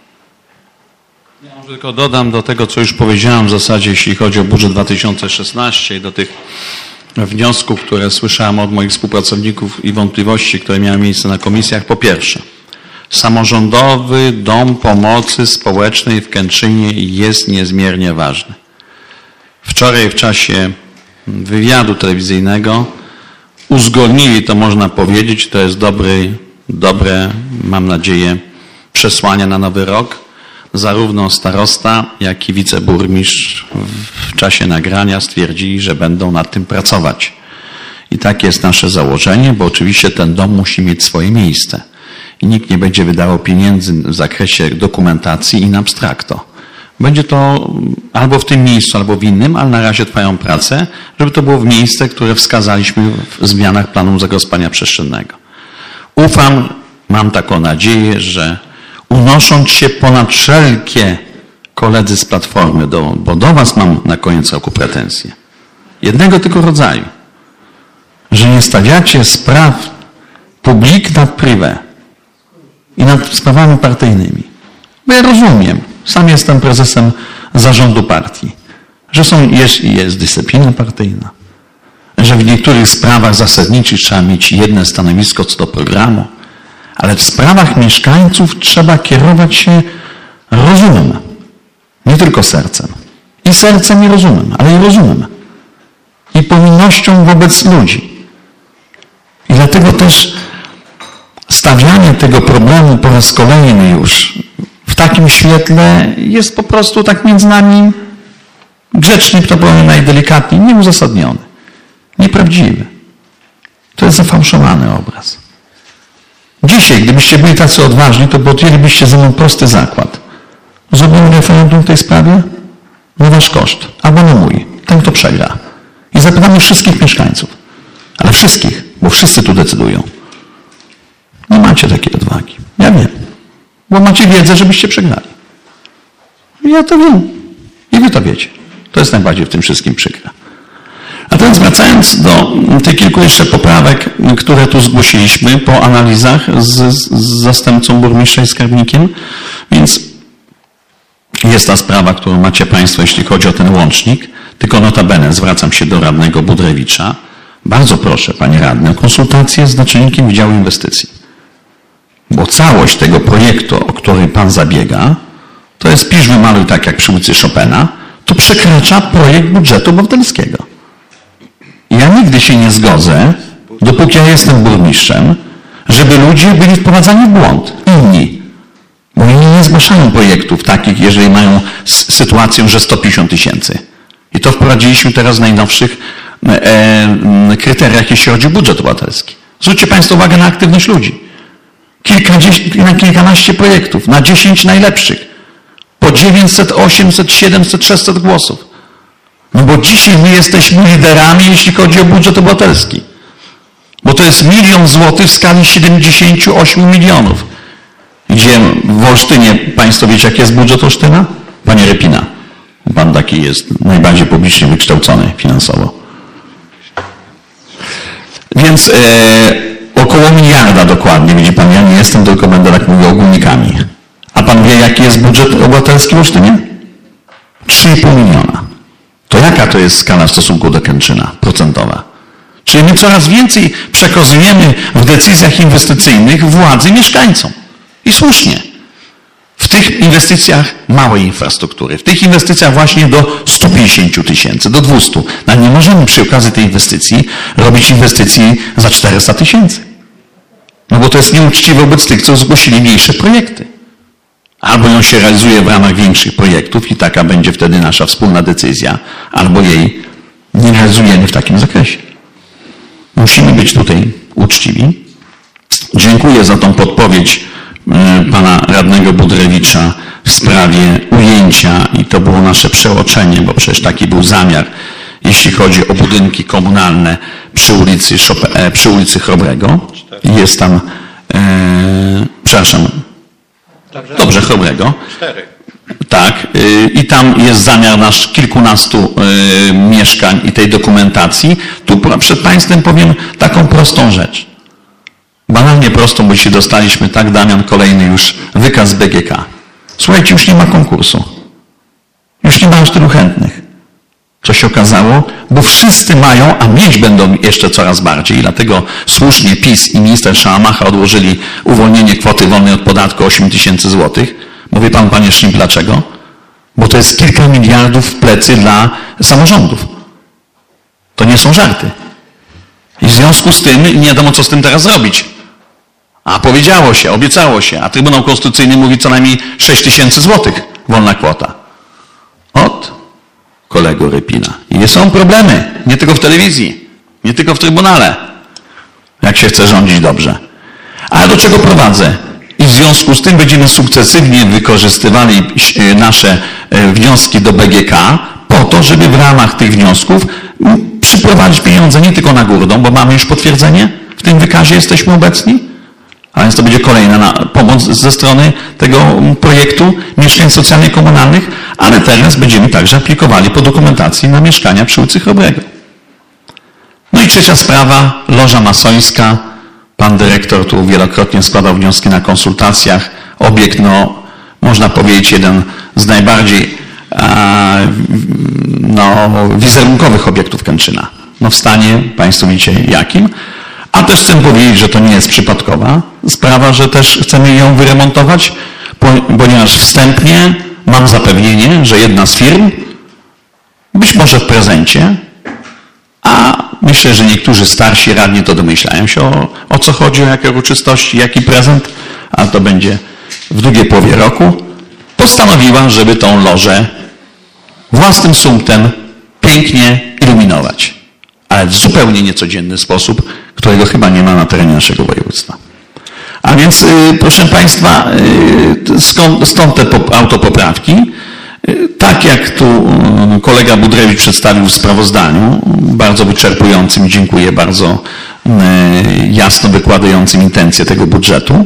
Ja tylko dodam do tego, co już powiedziałem w zasadzie, jeśli chodzi o budżet 2016 i do tych wniosków, które słyszałem od moich współpracowników i wątpliwości, które miały miejsce na komisjach. Po pierwsze, samorządowy dom pomocy społecznej w Kętrzynie jest niezmiernie ważny. Wczoraj w czasie wywiadu telewizyjnego uzgodnili, to można powiedzieć, to jest dobre, mam nadzieję, przesłanie na nowy rok. Zarówno starosta, jak i wiceburmistrz w czasie nagrania stwierdzili, że będą nad tym pracować. I takie jest nasze założenie, bo oczywiście ten dom musi mieć swoje miejsce. I nikt nie będzie wydawał pieniędzy w zakresie dokumentacji in abstracto. Będzie to albo w tym miejscu, albo w innym, ale na razie trwają prace, żeby to było w miejsce, które wskazaliśmy w zmianach planu zagospodarowania przestrzennego. Ufam, mam taką nadzieję, że unosząc się ponad wszelkie koledzy z Platformy, bo do was mam na koniec roku pretensje. Jednego tylko rodzaju. Że nie stawiacie spraw public nad privé i nad sprawami partyjnymi. Bo ja rozumiem, sam jestem prezesem zarządu partii, że jest dyscyplina partyjna, że w niektórych sprawach zasadniczych trzeba mieć jedno stanowisko co do programu, ale w sprawach mieszkańców trzeba kierować się rozumem, nie tylko sercem. I sercem, i rozumem, ale i rozumem. I powinnością wobec ludzi. I dlatego też stawianie tego problemu po raz kolejny już w takim świetle jest po prostu tak między nami grzecznie, to powiem najdelikatniej, nieuzasadnione. Nieprawdziwy. To jest zafałszowany obraz. Dzisiaj, gdybyście byli tacy odważni, to podjęlibyście ze mną prosty zakład. Zrobimy referendum w tej sprawie? Na wasz koszt, albo na mój. Ten, kto przegra. I zapytamy wszystkich mieszkańców. Ale wszystkich, bo wszyscy tu decydują. Nie macie takiej odwagi. Ja wiem. Bo macie wiedzę, żebyście przegrali. Ja to wiem. I wy to wiecie. To jest najbardziej w tym wszystkim przykre. A teraz wracając do tych kilku jeszcze poprawek, które tu zgłosiliśmy po analizach z zastępcą burmistrza i skarbnikiem, więc jest ta sprawa, którą macie Państwo, jeśli chodzi o ten łącznik. Tylko notabene zwracam się do radnego Budrewicza. Bardzo proszę, panie radny, o konsultację z naczelnikiem Wydziału Inwestycji. Bo całość tego projektu, o który pan zabiega, to jest pisz wymaluj tak jak przy ulicy Chopina, to przekracza projekt budżetu obywatelskiego. Ja nigdy się nie zgodzę, dopóki ja jestem burmistrzem, żeby ludzie byli wprowadzani w błąd. Inni. Bo inni nie zgłaszają projektów takich, jeżeli mają sytuację, że 150 000. I to wprowadziliśmy teraz w najnowszych kryteriach, jeśli chodzi o budżet obywatelski. Zwróćcie Państwo uwagę na aktywność ludzi. Kilkanaście projektów, na 10 najlepszych. Po 900, 800, 700, 600 głosów. No bo dzisiaj my jesteśmy liderami, jeśli chodzi o budżet obywatelski. Bo to jest 1 000 000 złotych w skali 78 milionów. Gdzie w Olsztynie, Państwo wiecie, jaki jest budżet Olsztyna? Panie Rypina. Pan taki jest najbardziej publicznie wykształcony finansowo. Więc około 1 miliarda dokładnie, widzi pan, ja nie jestem, tylko będę tak mówił ogólnikami. A pan wie, jaki jest budżet obywatelski w Olsztynie? 3,5 miliona. To jaka to jest skala w stosunku do Kętrzyna procentowa? Czyli my coraz więcej przekazujemy w decyzjach inwestycyjnych władzy mieszkańcom. I słusznie. W tych inwestycjach małej infrastruktury, w tych inwestycjach właśnie do 150 000, do 200. No nie możemy przy okazji tej inwestycji robić inwestycji za 400 000. No bo to jest nieuczciwe wobec tych, co zgłosili mniejsze projekty. Albo ją się realizuje w ramach większych projektów i taka będzie wtedy nasza wspólna decyzja, albo jej nie realizujemy w takim zakresie. Musimy być tutaj uczciwi. Dziękuję za tą podpowiedź pana radnego Budrewicza w sprawie ujęcia i to było nasze przeoczenie, bo przecież taki był zamiar, jeśli chodzi o budynki komunalne przy ulicy Chrobrego. Jest tam, przepraszam, dobrze, Chrobrego. 4. Tak, i tam jest zamiar nasz kilkunastu mieszkań i tej dokumentacji. Tu przed Państwem powiem taką prostą rzecz. Banalnie prostą, bo się dostaliśmy, tak Damian, kolejny już wykaz BGK. Słuchajcie, już nie ma konkursu. Już nie ma aż tylu chętnych. Co się okazało? Bo wszyscy mają, a mieć będą jeszcze coraz bardziej. I dlatego słusznie PiS i minister Szałamacha odłożyli uwolnienie kwoty wolnej od podatku 8 000 złotych. Mówi pan, panie Szlim, dlaczego? Bo to jest kilka miliardów w plecy dla samorządów. To nie są żarty. I w związku z tym nie wiadomo, co z tym teraz zrobić. A powiedziało się, obiecało się, a Trybunał Konstytucyjny mówi co najmniej 6 000 złotych wolna kwota. Od kolego Rypina. I są problemy, nie tylko w telewizji, nie tylko w Trybunale, jak się chce rządzić dobrze. Ale do czego prowadzę? I w związku z tym będziemy sukcesywnie wykorzystywali nasze wnioski do BGK po to, żeby w ramach tych wniosków przyprowadzić pieniądze nie tylko na Górną, bo mamy już potwierdzenie, w tym wykazie jesteśmy obecni, a więc to będzie kolejna pomoc ze strony tego projektu mieszkań socjalnych komunalnych, ale teraz będziemy także aplikowali po dokumentacji na mieszkania przy ulicy Chrobrego. No i trzecia sprawa, loża masońska. Pan dyrektor tu wielokrotnie składał wnioski na konsultacjach. Obiekt, no, można powiedzieć, jeden z najbardziej wizerunkowych obiektów Kętrzyna. No w stanie, Państwo widzicie jakim. A też chcę powiedzieć, że to nie jest przypadkowa sprawa, że też chcemy ją wyremontować, ponieważ wstępnie mam zapewnienie, że jedna z firm, być może w prezencie, a myślę, że niektórzy starsi radni to domyślają się o co chodzi, o jakie uroczystości, jaki prezent, a to będzie w drugiej połowie roku, postanowiła, żeby tą lożę własnym sumptem pięknie iluminować. ale w zupełnie niecodzienny sposób, którego chyba nie ma na terenie naszego województwa. A więc, proszę Państwa, stąd te autopoprawki. Tak jak tu kolega Budrewicz przedstawił w sprawozdaniu, bardzo wyczerpującym, dziękuję, bardzo jasno wykładającym intencje tego budżetu,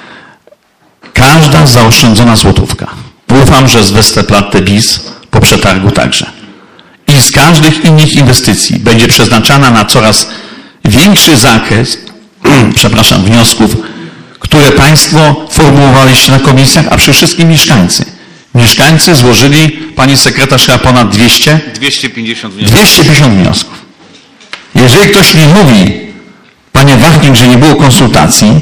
każda zaoszczędzona złotówka, ufam, że z Westerplatte bis po przetargu także, i z każdych innych inwestycji będzie przeznaczana na coraz większy zakres, wniosków, które Państwo formułowaliście na komisjach, a przede wszystkim mieszkańcy. Mieszkańcy złożyli, pani sekretarz, chyba ponad 250 wniosków. 250 wniosków. Jeżeli ktoś mi mówi, panie Wachnik, że nie było konsultacji,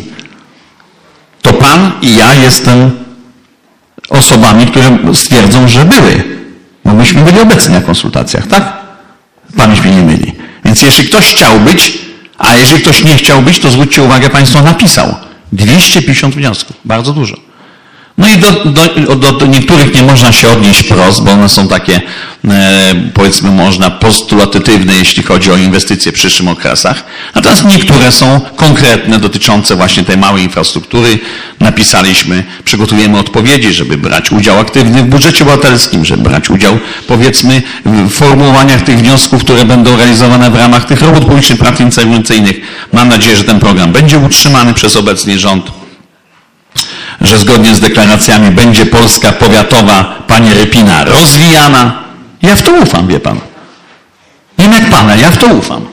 to pan i ja jestem osobami, które stwierdzą, że były. Bo myśmy byli obecni na konsultacjach, tak? Pan mnie nie myli. Więc jeśli ktoś chciał być, a jeżeli ktoś nie chciał być, to zwróćcie uwagę, państwo napisał. 250 wniosków. Bardzo dużo. No i do niektórych nie można się odnieść wprost, bo one są takie, powiedzmy, można postulatywne, jeśli chodzi o inwestycje w przyszłych okresach. Natomiast niektóre są konkretne, dotyczące właśnie tej małej infrastruktury. Napisaliśmy, przygotujemy odpowiedzi, żeby brać udział aktywny w budżecie obywatelskim, żeby brać udział, powiedzmy, w formułowaniach tych wniosków, które będą realizowane w ramach tych robót publicznych, prac interwencyjnych. Mam nadzieję, że ten program będzie utrzymany przez obecny rząd, że zgodnie z deklaracjami będzie Polska powiatowa, panie Rypina, rozwijana. Ja w to ufam, wie pan. Nie wiem jak pana, ja w to ufam.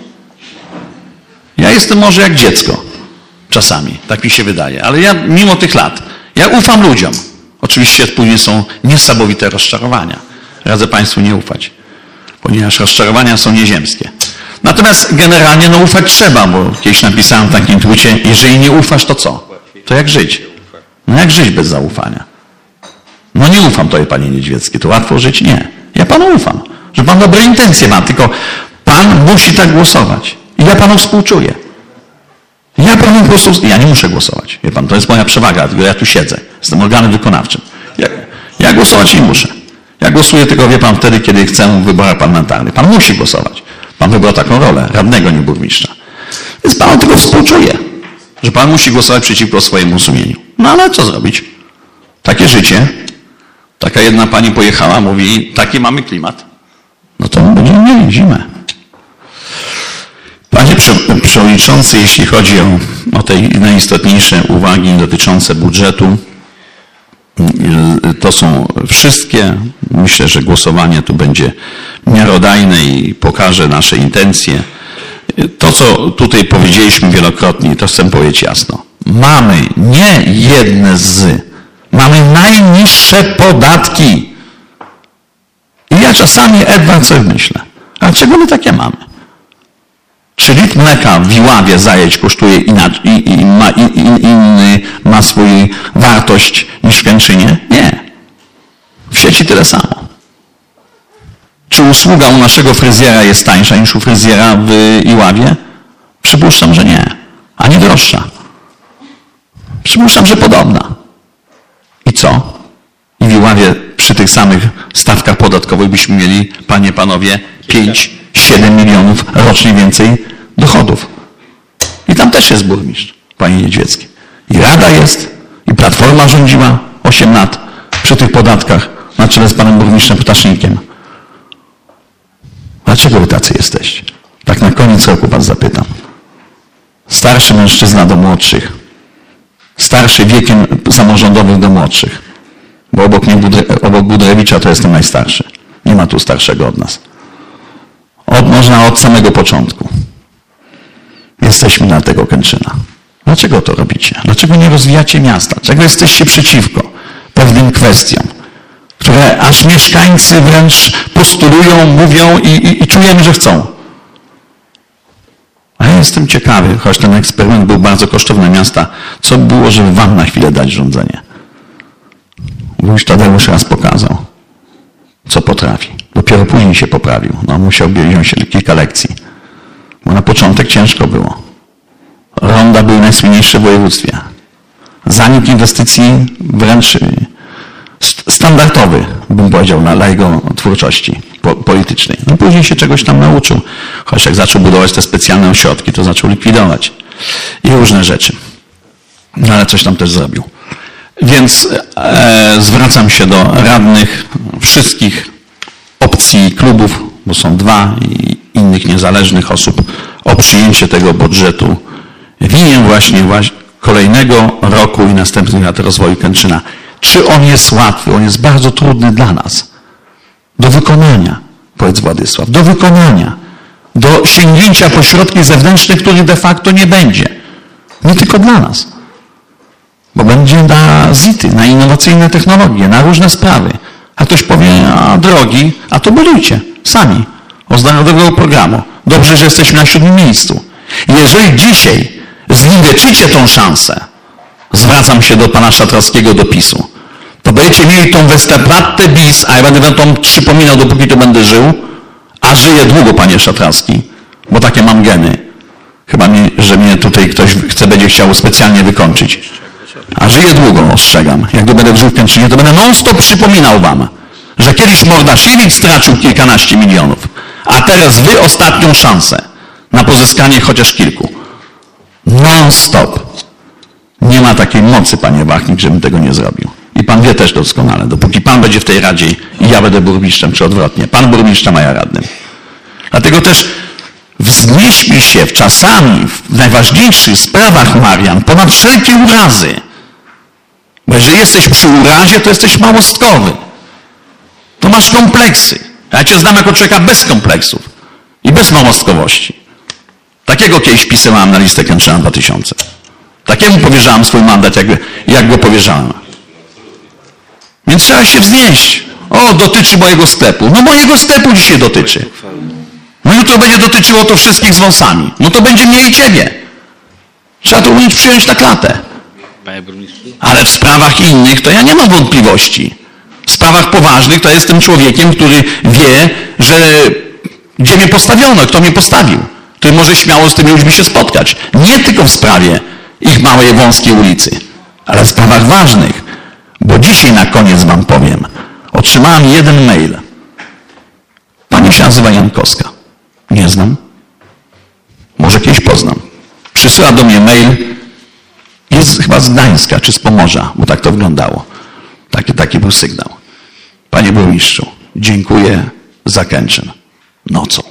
Ja jestem może jak dziecko. Czasami, tak mi się wydaje. Ale ja mimo tych lat, ja ufam ludziom. Oczywiście później są niesamowite rozczarowania. Radzę państwu nie ufać, ponieważ rozczarowania są nieziemskie. Natomiast generalnie no ufać trzeba, bo kiedyś napisałem w takim tweetie, jeżeli nie ufasz, to co? To jak żyć? No jak żyć bez zaufania? No nie ufam tobie, panie Niedźwiecki. To łatwo żyć? Nie. Ja panu ufam, że pan dobre intencje ma, tylko pan musi tak głosować. I ja panu współczuję. Ja panu po prostu... Ja nie muszę głosować. Wie pan, to jest moja przewaga, dlatego ja tu siedzę. Jestem organem wykonawczym. Ja głosować nie muszę. Ja głosuję tylko, wie pan, wtedy, kiedy chcę w wyborach parlamentarnych. Pan musi głosować. Pan wybrał taką rolę, radnego, nie burmistrza. Więc panu tylko współczuję, że pan musi głosować przeciwko swojemu sumieniu. No ale co zrobić? Takie życie. Taka jedna pani pojechała, mówi, taki mamy klimat. No to będziemy mieli zimę. Panie Przewodniczący, jeśli chodzi o te najistotniejsze uwagi dotyczące budżetu, to są wszystkie. Myślę, że głosowanie tu będzie miarodajne i pokaże nasze intencje. To, co tutaj powiedzieliśmy wielokrotnie, to chcę powiedzieć jasno. Mamy nie jedne mamy najniższe podatki. I ja czasami, Edward, sobie myślę, a czego my takie mamy? Czy litr mleka w Iławie zajeć kosztuje inaczej i ma swoją wartość niż w Kętrzynie? Nie. W sieci tyle samo. Czy usługa u naszego fryzjera jest tańsza niż u fryzjera w Iławie? Przypuszczam, że nie. Ani droższa. Przypuszczam, że podobna. I co? I w Iławie przy tych samych stawkach podatkowych byśmy mieli, panie, panowie, 5-7 milionów rocznie więcej dochodów. I tam też jest burmistrz, panie Niedźwiecki. I Rada jest, i Platforma rządziła 8 lat przy tych podatkach na czele z panem burmistrzem Ptasznikiem. Dlaczego wy tacy jesteście? Tak na koniec roku was zapytam. Starszy mężczyzna do młodszych. Starszy wiekiem samorządowych do młodszych. Bo obok Budrewicza to jestem najstarszy. Nie ma tu starszego od nas. Można od samego początku. Jesteśmy na tego Kętrzyna. Dlaczego to robicie? Dlaczego nie rozwijacie miasta? Dlaczego jesteście przeciwko pewnym kwestiom, które aż mieszkańcy wręcz postulują, mówią i czujemy, że chcą? A ja jestem ciekawy, choć ten eksperyment był bardzo kosztowny miasta, co by było, żeby wam na chwilę dać rządzenie. Wójt Tadeusz raz pokazał, co potrafi. Dopiero później się poprawił. No, musiał wziąć kilka lekcji. Bo na początek ciężko było. Ronda były najsłynniejsze w województwie. Zanik inwestycji wręcz standardowy, bym powiedział, dla jego twórczości politycznej. No później się czegoś tam nauczył. Choć jak zaczął budować te specjalne ośrodki, to zaczął likwidować. I różne rzeczy. No ale coś tam też zrobił. Więc zwracam się do radnych wszystkich opcji i klubów, bo są 2 i innych niezależnych osób, o przyjęcie tego budżetu w imię właśnie kolejnego roku i następnych lat rozwoju Kętrzyna. Czy on jest łatwy? On jest bardzo trudny dla nas. Do wykonania, powiedz Władysław, do wykonania, do sięgnięcia po środki zewnętrzne, których de facto nie będzie. Nie tylko dla nas. Bo będzie na ZIT-y, na innowacyjne technologie, na różne sprawy. A ktoś powie, a drogi, a to budujcie sami. Z narodowego programu. Dobrze, że jesteśmy na 7. miejscu. Jeżeli dzisiaj zniweczycie tą szansę, zwracam się do pana Szatrowskiego do PiS-u, to będziecie mieli tą Westerplatte bis, a ja będę wam tą przypominał, dopóki tu będę żył, a żyję długo, panie Szatrowski, bo takie mam geny. Chyba że mnie tutaj ktoś będzie chciał specjalnie wykończyć. A żyję długo, ostrzegam. Jak tu będę żył w Kętrzynie, to będę non-stop przypominał wam, że kiedyś Mordasiewicz stracił kilkanaście milionów, a teraz wy ostatnią szansę na pozyskanie chociaż kilku. Non-stop. Nie ma takiej mocy, panie Wachnik, żebym tego nie zrobił. I pan wie też doskonale, dopóki pan będzie w tej radzie i ja będę burmistrzem, czy odwrotnie. Pan burmistrzem, a ja radnym. Dlatego też wznieśmy się czasami w najważniejszych sprawach, Marian, ponad wszelkie urazy. Bo jeżeli jesteś przy urazie, to jesteś małostkowy. To masz kompleksy. Ja cię znam jako człowieka bez kompleksów i bez małostkowości. Takiego kiedyś wpisywałem na listę Kętrzyna 2000. Takiemu powierzałem swój mandat, jak go powierzałem. Więc trzeba się wznieść. O, dotyczy mojego sklepu. No mojego sklepu dzisiaj dotyczy. No jutro będzie dotyczyło to wszystkich z wąsami. No to będzie mnie i ciebie. Trzeba to umieć przyjąć na klatę. Panie burmistrzu? Ale w sprawach innych to ja nie mam wątpliwości. W sprawach poważnych to ja jestem człowiekiem, który wie, że gdzie mnie postawiono, kto mnie postawił. Który może śmiało z tymi ludźmi się spotkać. Nie tylko w sprawie ich małej, wąskiej ulicy, ale w sprawach ważnych. Bo dzisiaj na koniec wam powiem. Otrzymałem jeden mail. Pani się nazywa Jankowska. Nie znam. Może kiedyś poznam. Przysyła do mnie mail. Jest chyba z Gdańska, czy z Pomorza, bo tak to wyglądało. Taki był sygnał. Panie burmistrzu, dziękuję za Kętrzyn. Nocą.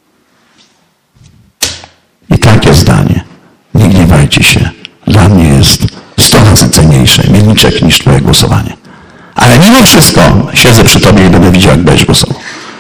I takie zdanie. Nie gniewajcie się. Dla mnie jest 100 razy cenniejsze, mierniczek niż twoje głosowanie. Ale mimo wszystko siedzę przy tobie i będę widział, jak będziesz głosował.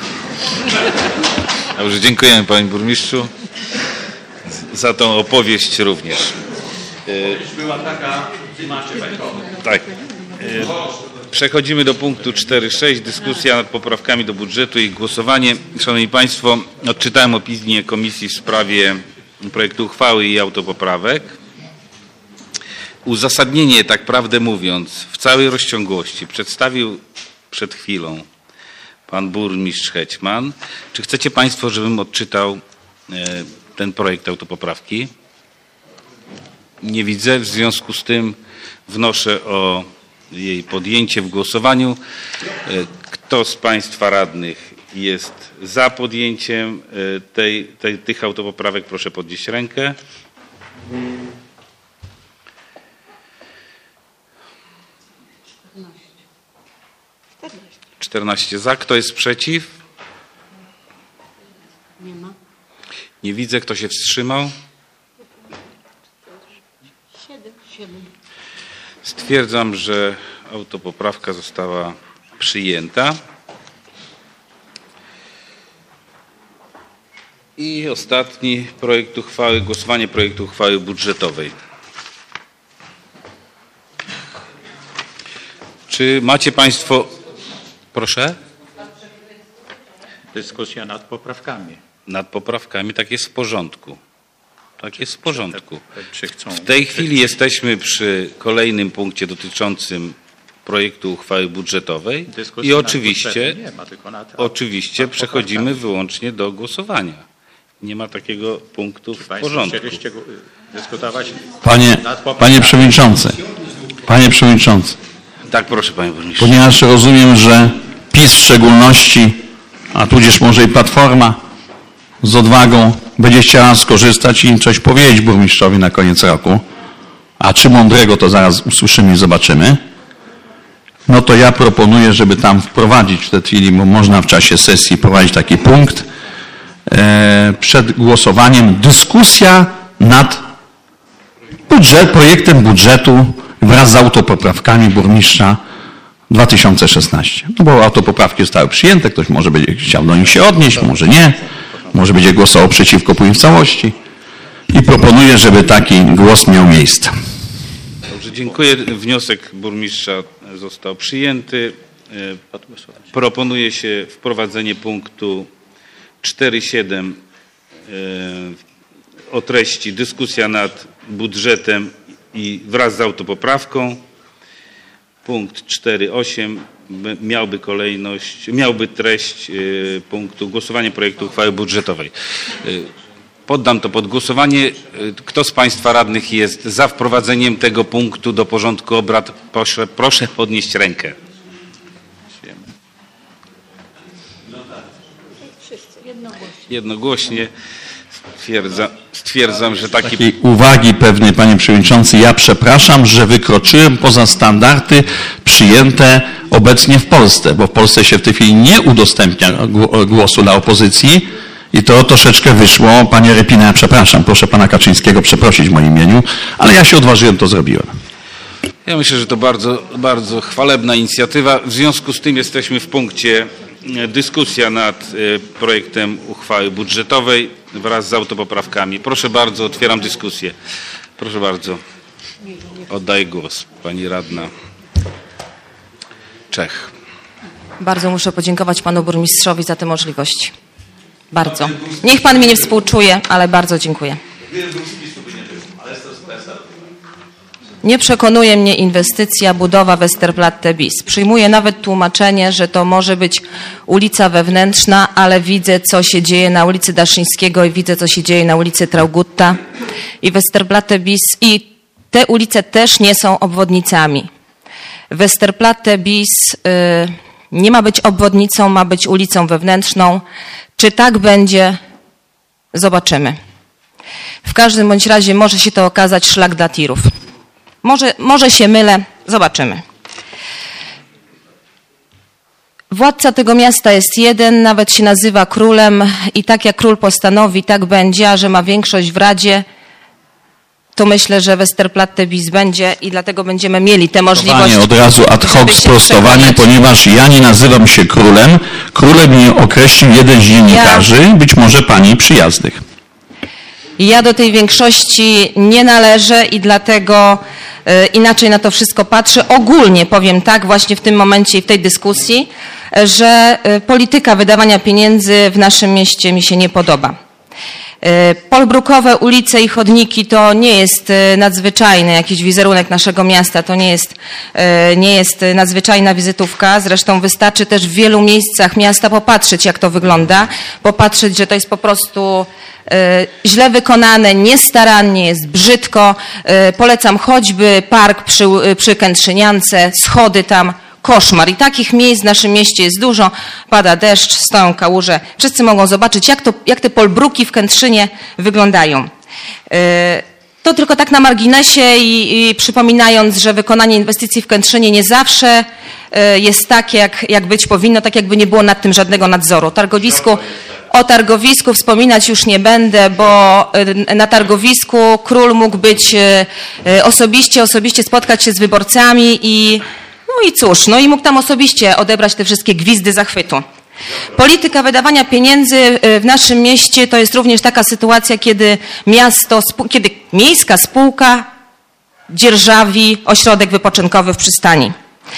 Dobrze, dziękujemy panie burmistrzu za tą opowieść również. Była taka w klimacie bajkowym. Tak. Przechodzimy do punktu 4.6. Dyskusja nad poprawkami do budżetu i głosowanie. Szanowni Państwo, odczytałem opinię komisji w sprawie projektu uchwały i autopoprawek. Uzasadnienie, tak prawdę mówiąc, w całej rozciągłości przedstawił przed chwilą pan burmistrz Hetman. Czy chcecie Państwo, żebym odczytał ten projekt autopoprawki? Nie widzę, w związku z tym wnoszę o jej podjęcie w głosowaniu. Kto z Państwa radnych jest za podjęciem tych autopoprawek, proszę podnieść rękę. Tak. 14 za. Kto jest przeciw? Nie ma. Nie widzę. Kto się wstrzymał? 7. Stwierdzam, że autopoprawka została przyjęta. I ostatni projekt uchwały, głosowanie projektu uchwały budżetowej. Czy macie Państwo... Proszę? Dyskusja nad poprawkami. Nad poprawkami, tak jest w porządku. Tak jest w porządku. Czy chcą... W tej chwili jesteśmy przy kolejnym punkcie dotyczącym projektu uchwały budżetowej i oczywiście, przechodzimy wyłącznie do głosowania. Nie ma takiego punktu w porządku. Chcieliście dyskutować Panie Przewodniczący, Tak, proszę Panie Burmistrzu. ponieważ rozumiem, że PiS w szczególności a tudzież może i Platforma z odwagą będzie chciała skorzystać i coś powiedzieć burmistrzowi na koniec roku, a czy mądrego to zaraz usłyszymy i zobaczymy, no to ja proponuję, żeby tam wprowadzić w tej chwili, bo można w czasie sesji prowadzić taki punkt, przed głosowaniem dyskusja nad projektem budżetu wraz z autopoprawkami burmistrza 2016. No bo autopoprawki zostały przyjęte, ktoś może będzie chciał do nich się odnieść, może nie, może będzie głosował przeciwko później w całości i proponuję, żeby taki głos miał miejsce. Dobrze, dziękuję. Wniosek burmistrza został przyjęty. Proponuje się wprowadzenie punktu 4.7 o treści dyskusja nad budżetem i wraz z autopoprawką. Punkt 4.8 miałby treść punktu głosowanie projektu uchwały budżetowej. Poddam to pod głosowanie. Kto z Państwa radnych jest za wprowadzeniem tego punktu do porządku obrad? Proszę podnieść rękę. Jednogłośnie. Stwierdzam, że takiej uwagi pewnej, panie przewodniczący, ja przepraszam, że wykroczyłem poza standardy przyjęte obecnie w Polsce, bo w Polsce się w tej chwili nie udostępnia głosu dla opozycji i to troszeczkę wyszło. Panie Rypina, ja przepraszam, proszę pana Kaczyńskiego przeprosić w moim imieniu, ale ja się odważyłem, to zrobiłem. Ja myślę, że to bardzo, bardzo chwalebna inicjatywa. W związku z tym jesteśmy w punkcie dyskusja nad projektem uchwały budżetowej wraz z autopoprawkami. Proszę bardzo, otwieram dyskusję. Proszę bardzo. Oddaję głos. Pani radna Czech. Bardzo muszę podziękować panu burmistrzowi za tę możliwość. Bardzo. Niech pan mi nie współczuje, ale bardzo dziękuję. Nie przekonuje mnie inwestycja, budowa Westerplatte bis. Przyjmuję nawet tłumaczenie, że to może być ulica wewnętrzna, ale widzę, co się dzieje na ulicy Daszyńskiego i widzę, co się dzieje na ulicy Traugutta. I Westerplatte bis i te ulice też nie są obwodnicami. Westerplatte bis nie ma być obwodnicą, ma być ulicą wewnętrzną. Czy tak będzie? Zobaczymy. W każdym bądź razie może się to okazać szlak dla tirów. Może się mylę, zobaczymy. Władca tego miasta jest jeden, nawet się nazywa królem i tak jak król postanowi, tak będzie, a że ma większość w Radzie, to myślę, że Westerplatte bis będzie i dlatego będziemy mieli tę możliwość. Od razu ad hoc sprostowanie, ponieważ ja nie nazywam się królem. Królem mnie określił jeden z dziennikarzy, być może pani przyjaznych. Ja do tej większości nie należę i dlatego inaczej na to wszystko patrzę. Ogólnie powiem tak właśnie w tym momencie i w tej dyskusji, że polityka wydawania pieniędzy w naszym mieście mi się nie podoba. Polbrukowe ulice i chodniki to nie jest nadzwyczajny jakiś wizerunek naszego miasta, to nie jest nadzwyczajna wizytówka. Zresztą wystarczy też w wielu miejscach miasta popatrzeć, jak to wygląda, popatrzeć, że to jest po prostu źle wykonane, niestarannie, jest brzydko. Polecam choćby park przy Kętrzyniance, schody tam, koszmar. I takich miejsc w naszym mieście jest dużo. Pada deszcz, stoją kałuże. Wszyscy mogą zobaczyć, jak te polbruki w Kętrzynie wyglądają. To tylko tak na marginesie i przypominając, że wykonanie inwestycji w Kętrzynie nie zawsze jest tak, jak być powinno, tak jakby nie było nad tym żadnego nadzoru. O targowisku wspominać już nie będę, bo na targowisku król mógł być osobiście spotkać się z wyborcami i cóż, i mógł tam osobiście odebrać te wszystkie gwizdy zachwytu. Polityka wydawania pieniędzy w naszym mieście to jest również taka sytuacja, kiedy miejska spółka dzierżawi ośrodek wypoczynkowy w przystani.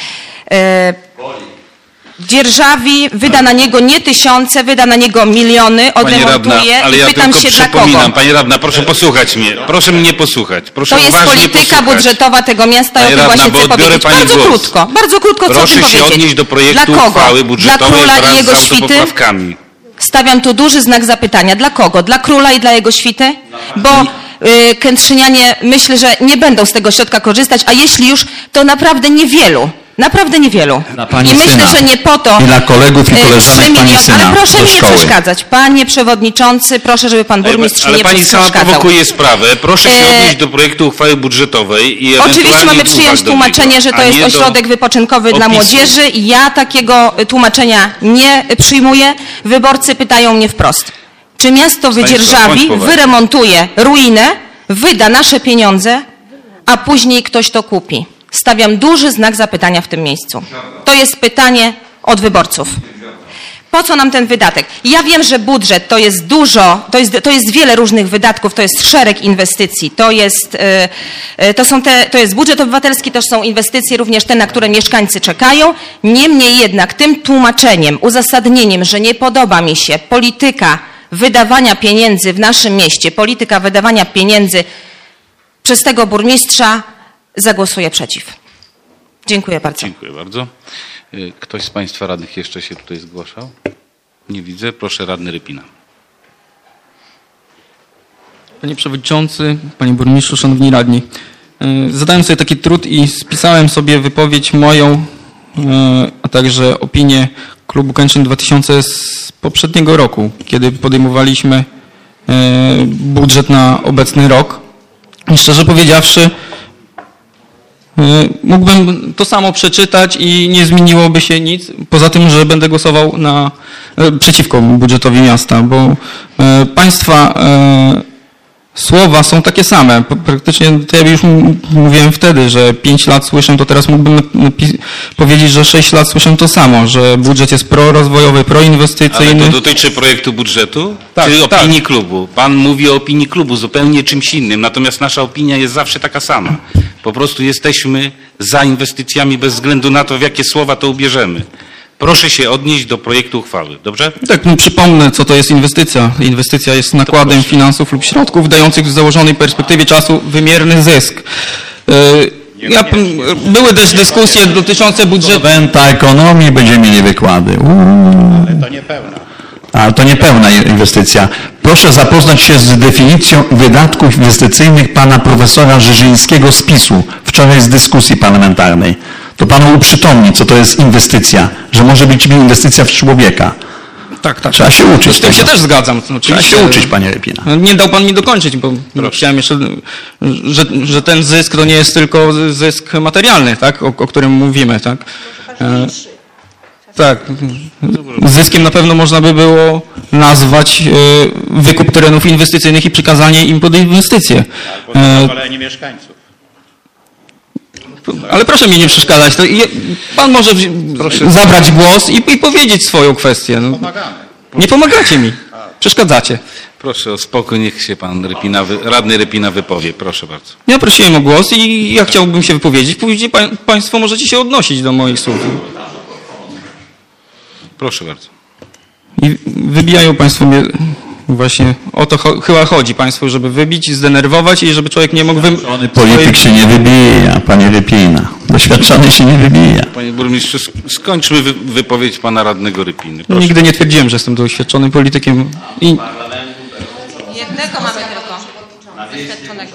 Dzierżawi, wyda na niego nie tysiące, wyda na niego miliony, odremontuje ale ja pytam tylko się dla kogo. Pani radna, proszę posłuchać mnie, proszę mnie posłuchać. Proszę to jest polityka budżetowa tego miasta i o tym właśnie chcę powiedzieć. Bardzo krótko chcę o tym powiedzieć. Proszę się odnieść do projektu uchwały budżetowej dla króla i jego wraz z świty? autopoprawkami. Stawiam tu duży znak zapytania. Dla kogo? Dla króla i dla jego świty? Bo Kętrzynianie myślę, że nie będą z tego środka korzystać, a jeśli już, to naprawdę niewielu. Naprawdę niewielu. Dla pani I myślę, syna. że nie po to... I dla kolegów i koleżanek pani syna Ale proszę do mi nie szkoły. przeszkadzać. Panie przewodniczący, proszę, żeby pan burmistrz Ale nie pani sama przeszkadzał. prowokuje sprawę. Proszę się odnieść do projektu uchwały budżetowej i Oczywiście ewentualnie mamy uwag przyjąć do tłumaczenie, niego, że to a jest nie do ośrodek wypoczynkowy dla opisu. młodzieży. Ja takiego tłumaczenia nie przyjmuję. Wyborcy pytają mnie wprost. Czy miasto wydzierżawi, bądź poważny. wyremontuje ruinę, wyda nasze pieniądze, a później ktoś to kupi? Stawiam duży znak zapytania w tym miejscu. To jest pytanie od wyborców. Po co nam ten wydatek? Ja wiem, że budżet to jest dużo, to jest wiele różnych wydatków, to jest szereg inwestycji, to jest budżet obywatelski, to są inwestycje również te, na które mieszkańcy czekają. Niemniej jednak tym tłumaczeniem, uzasadnieniem, że nie podoba mi się polityka wydawania pieniędzy w naszym mieście, polityka wydawania pieniędzy przez tego burmistrza, zagłosuję przeciw. Dziękuję bardzo. Dziękuję bardzo. Ktoś z państwa radnych jeszcze się tutaj zgłaszał? Nie widzę. Proszę, radny Rypina. Panie Przewodniczący, Panie Burmistrzu, Szanowni Radni. Zadałem sobie taki trud i spisałem sobie wypowiedź moją, a także opinię Klubu Kętrzyn 2000 z poprzedniego roku, kiedy podejmowaliśmy budżet na obecny rok. I szczerze powiedziawszy, mógłbym to samo przeczytać i nie zmieniłoby się nic, poza tym, że będę głosował przeciwko budżetowi miasta, bo państwa słowa są takie same. Praktycznie to ja już mówiłem wtedy, że 5 lat słyszę, to teraz mógłbym powiedzieć, że 6 lat słyszę to samo, że budżet jest prorozwojowy, Ale proinwestycyjny. to dotyczy projektu budżetu? Tak, czy tak. opinii klubu? Pan mówi o opinii klubu, zupełnie czymś innym, natomiast nasza opinia jest zawsze taka sama. Po prostu jesteśmy za inwestycjami bez względu na to, w jakie słowa to ubierzemy. Proszę się odnieść do projektu uchwały, dobrze? Tak, przypomnę, co to jest inwestycja. Inwestycja jest nakładem finansów lub środków dających w założonej perspektywie czasu wymierny zysk. Były też dyskusje dotyczące budżetu. Renta ekonomii, będziemy mieli wykłady. Ale to niepełna. Ale to niepełna inwestycja. Proszę zapoznać się z definicją wydatków inwestycyjnych pana profesora Żyżyńskiego z PiS-u, wczoraj z dyskusji parlamentarnej. To panu uprzytomni, co to jest inwestycja, że może być inwestycja w człowieka. Tak, tak. Trzeba się uczyć Z tym się tego. też zgadzam. Trzeba Oczywiście. się uczyć, panie Rypina. Nie dał pan mi dokończyć, bo chciałem jeszcze, że ten zysk to nie jest tylko zysk materialny, tak, o którym mówimy, tak. Tak. Zyskiem na pewno można by było nazwać wykup terenów inwestycyjnych i przekazanie im pod inwestycje. Albo zadowolenie mieszkańców. Ale proszę mi nie przeszkadzać. Pan może zabrać głos i powiedzieć swoją kwestię. No, Pomagamy. nie pomagacie mi. Przeszkadzacie. Proszę o spokój, niech się pan radny Rypina wypowie. Proszę bardzo. Ja prosiłem o głos i ja chciałbym się wypowiedzieć. Później państwo możecie się odnosić do moich słów. Proszę bardzo. I wybijają państwo mnie, właśnie o to chyba chodzi państwu, żeby wybić, zdenerwować i żeby człowiek nie mógł... Polityk się nie wybija, panie Rypina. Doświadczony się nie wybija. Panie burmistrzu, skończmy wypowiedź pana radnego Rypiny. Proszę. Nigdy nie twierdziłem, że jestem doświadczonym politykiem. Jednego mamy tylko, doświadczonego.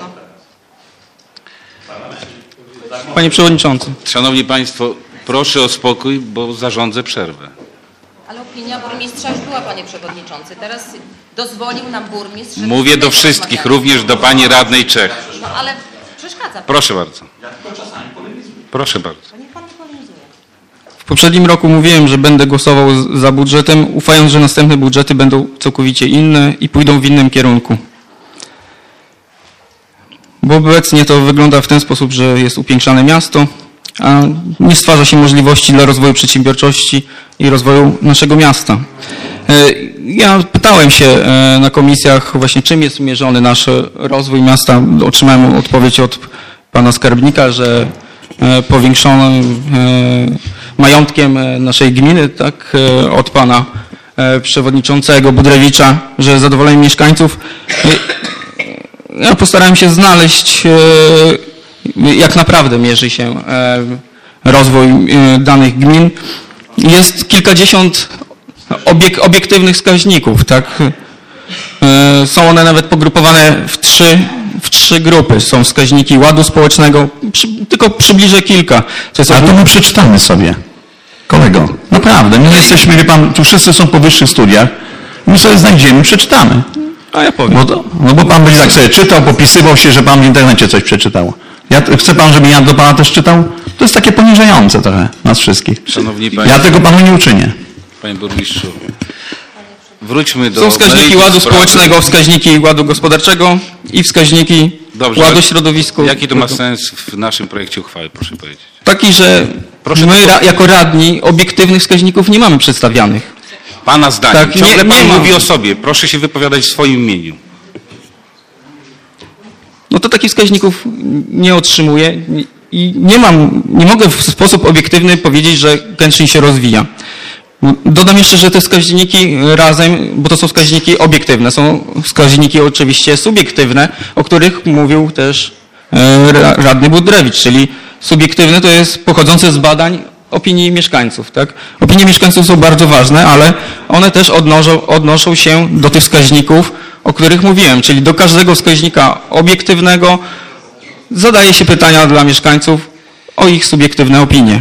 Panie Przewodniczący. Szanowni państwo, proszę o spokój, bo zarządzę przerwę. Ale opinia burmistrza już była, panie przewodniczący. Teraz dozwolił nam burmistrz, żeby... Mówię do wszystkich, również do pani radnej Czech. No ale przeszkadza. Proszę bardzo. Proszę bardzo. Niech pan nie polemizuje. W poprzednim roku mówiłem, że będę głosował za budżetem, ufając, że następne budżety będą całkowicie inne i pójdą w innym kierunku. Bo obecnie to wygląda w ten sposób, że jest upiększane miasto, a nie stwarza się możliwości dla rozwoju przedsiębiorczości i rozwoju naszego miasta. Ja pytałem się na komisjach właśnie, czym jest mierzony nasz rozwój miasta. Otrzymałem odpowiedź od pana skarbnika, że powiększonym majątkiem naszej gminy, tak, od pana przewodniczącego Budrewicza, że zadowolenie mieszkańców. Ja postarałem się znaleźć, jak naprawdę mierzy się rozwój danych gmin. Jest kilkadziesiąt obiektywnych wskaźników, tak. Są one nawet pogrupowane w 3 w 3 grupy. Są wskaźniki ładu społecznego, tylko przybliżę kilka. Ale to my przeczytamy sobie. Kolego, naprawdę, my jesteśmy, wie pan, tu wszyscy są po wyższych studiach, my sobie znajdziemy, przeczytamy. A ja powiem. Bo pan będzie tak sobie czytał, popisywał się, że pan w internecie coś przeczytał. Chce pan, żebym ja do pana też czytał? To jest takie poniżające trochę nas wszystkich. Szanowni Państwo, Ja tego panu nie uczynię. Panie burmistrzu, wróćmy do... Są wskaźniki meritum ładu sprawy. społecznego, wskaźniki ładu gospodarczego i wskaźniki Dobrze, ładu ale środowisku. Jaki to ma sens w naszym projekcie uchwały, proszę powiedzieć? Taki, że my jako radni obiektywnych wskaźników nie mamy przedstawianych. Pana zdaniem. Tak, Ciągle nie pan ma. mówi o sobie. Proszę się wypowiadać w swoim imieniu. No to takich wskaźników nie otrzymuję i nie mogę w sposób obiektywny powiedzieć, że Kętrzyn się rozwija. Dodam jeszcze, że te wskaźniki razem, bo to są wskaźniki obiektywne, są wskaźniki oczywiście subiektywne, o których mówił też radny Budrewicz, czyli subiektywne to jest pochodzące z badań opinii mieszkańców. Tak? Opinie mieszkańców są bardzo ważne, ale one też odnoszą się do tych wskaźników, o których mówiłem, czyli do każdego wskaźnika obiektywnego zadaje się pytania dla mieszkańców o ich subiektywne opinie.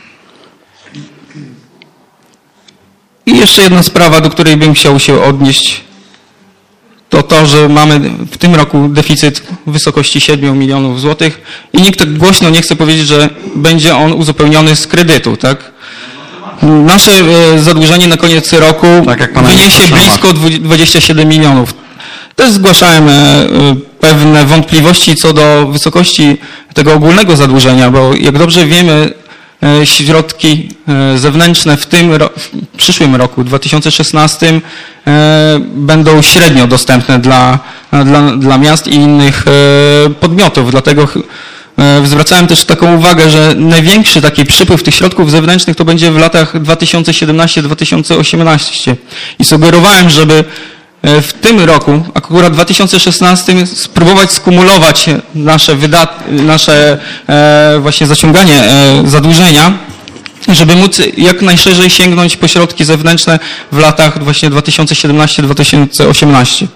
I jeszcze jedna sprawa, do której bym chciał się odnieść, to, że mamy w tym roku deficyt w wysokości 7 milionów złotych i nikt tak głośno nie chce powiedzieć, że będzie on uzupełniony z kredytu, tak? Nasze zadłużenie na koniec roku wyniesie blisko 27 milionów. Też zgłaszałem pewne wątpliwości co do wysokości tego ogólnego zadłużenia, bo jak dobrze wiemy, środki zewnętrzne w przyszłym roku, 2016, będą średnio dostępne dla miast i innych podmiotów. Dlatego zwracałem też taką uwagę, że największy taki przypływ tych środków zewnętrznych to będzie w latach 2017-2018. I sugerowałem, żeby w tym roku, akurat 2016, spróbować skumulować nasze właśnie zaciąganie zadłużenia, żeby móc jak najszerzej sięgnąć po środki zewnętrzne w latach właśnie 2017-2018.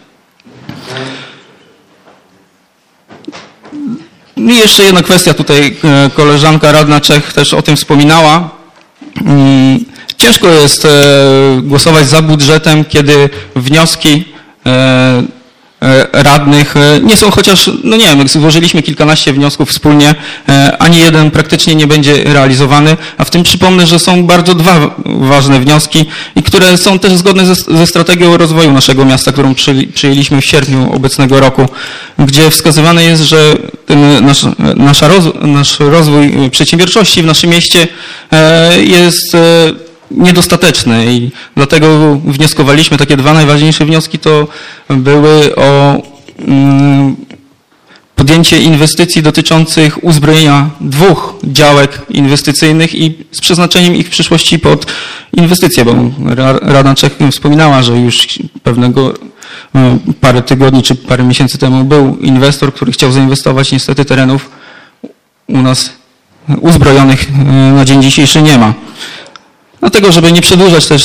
I jeszcze jedna kwestia, tutaj koleżanka radna Czech też o tym wspominała. Ciężko jest głosować za budżetem, kiedy wnioski radnych nie są, chociaż, no nie wiem, złożyliśmy kilkanaście wniosków wspólnie, ani jeden praktycznie nie będzie realizowany, a w tym przypomnę, że są bardzo dwa ważne wnioski i które są też zgodne ze strategią rozwoju naszego miasta, którą przyjęliśmy w sierpniu obecnego roku, gdzie wskazywane jest, że ten nasz rozwój przedsiębiorczości w naszym mieście jest niedostateczny i dlatego wnioskowaliśmy, takie dwa najważniejsze wnioski to były o podjęcie inwestycji dotyczących uzbrojenia 2 działek inwestycyjnych i z przeznaczeniem ich w przyszłości pod inwestycje, bo Rada Czech wspominała, że już parę tygodni czy parę miesięcy temu był inwestor, który chciał zainwestować, niestety terenów u nas uzbrojonych na dzień dzisiejszy nie ma. Dlatego, żeby nie przedłużać też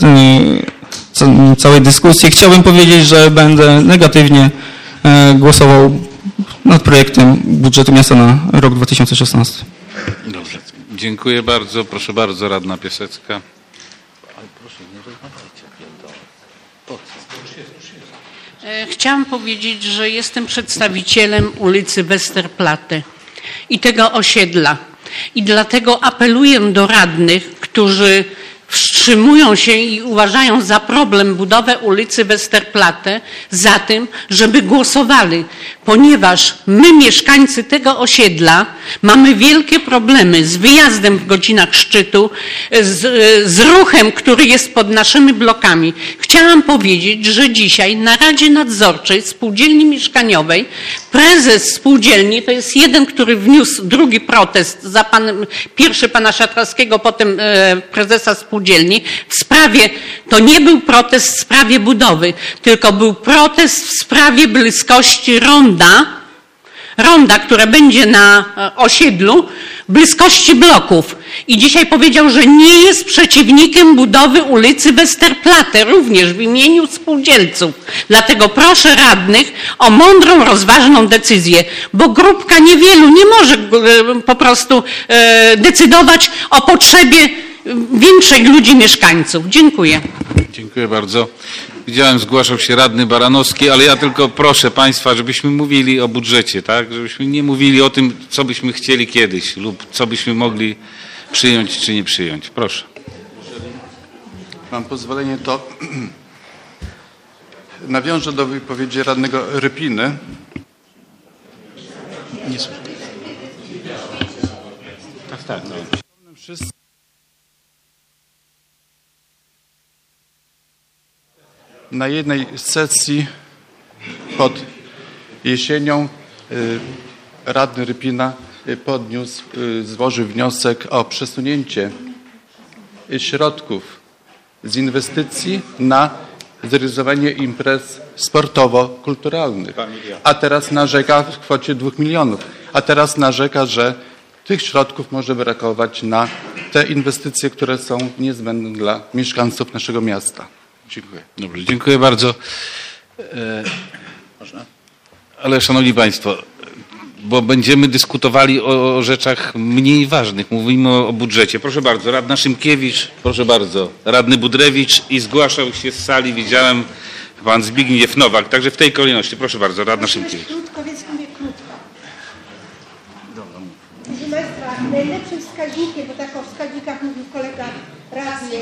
całej dyskusji, chciałbym powiedzieć, że będę negatywnie głosował nad projektem budżetu miasta na rok 2016. Dobrze. Dziękuję bardzo. Proszę bardzo, radna Piasecka. Chciałam powiedzieć, że jestem przedstawicielem ulicy Westerplatte i tego osiedla. I dlatego apeluję do radnych, którzy wstrzymują się i uważają za problem budowę ulicy Westerplatte, za tym, żeby głosowali, ponieważ my, mieszkańcy tego osiedla, mamy wielkie problemy z wyjazdem w godzinach szczytu, z ruchem, który jest pod naszymi blokami. Chciałam powiedzieć, że dzisiaj na Radzie Nadzorczej Spółdzielni Mieszkaniowej prezes spółdzielni, to jest jeden, który wniósł drugi protest, pierwszy pana Szatrowskiego, potem prezesa spółdzielni, w sprawie, to nie był protest w sprawie budowy, tylko był protest w sprawie bliskości ronda, które będzie na osiedlu, bliskości bloków. I dzisiaj powiedział, że nie jest przeciwnikiem budowy ulicy Westerplatte, również w imieniu spółdzielców. Dlatego proszę radnych o mądrą, rozważną decyzję, bo grupka niewielu nie może po prostu decydować o potrzebie większej ludzi mieszkańców. Dziękuję. Dziękuję bardzo. Widziałem, zgłaszał się radny Baranowski, ale ja tylko proszę Państwa, żebyśmy mówili o budżecie, tak? Żebyśmy nie mówili o tym, co byśmy chcieli kiedyś lub co byśmy mogli przyjąć czy nie przyjąć. Proszę. Mam pozwolenie, to nawiążę do wypowiedzi radnego Rypiny. Nie słyszę. Tak. Na jednej sesji pod jesienią radny Rypina złożył wniosek o przesunięcie środków z inwestycji na zrealizowanie imprez sportowo-kulturalnych. A teraz narzeka w kwocie 2 milionów. A teraz narzeka, że tych środków może brakować na te inwestycje, które są niezbędne dla mieszkańców naszego miasta. Dziękuję. Dobrze, dziękuję bardzo. Ale szanowni Państwo, bo będziemy dyskutowali o rzeczach mniej ważnych. Mówimy o budżecie. Proszę bardzo, radna Szymkiewicz, proszę bardzo, radny Budrewicz i zgłaszał się z sali, widziałem, pan Zbigniew Nowak. Także w tej kolejności. Proszę bardzo, radna Szymkiewicz. Krótko, więc mówię krótko. Proszę Państwa, najlepszym wskaźnikiem, bo tak o wskaźnikach mówił kolega radny,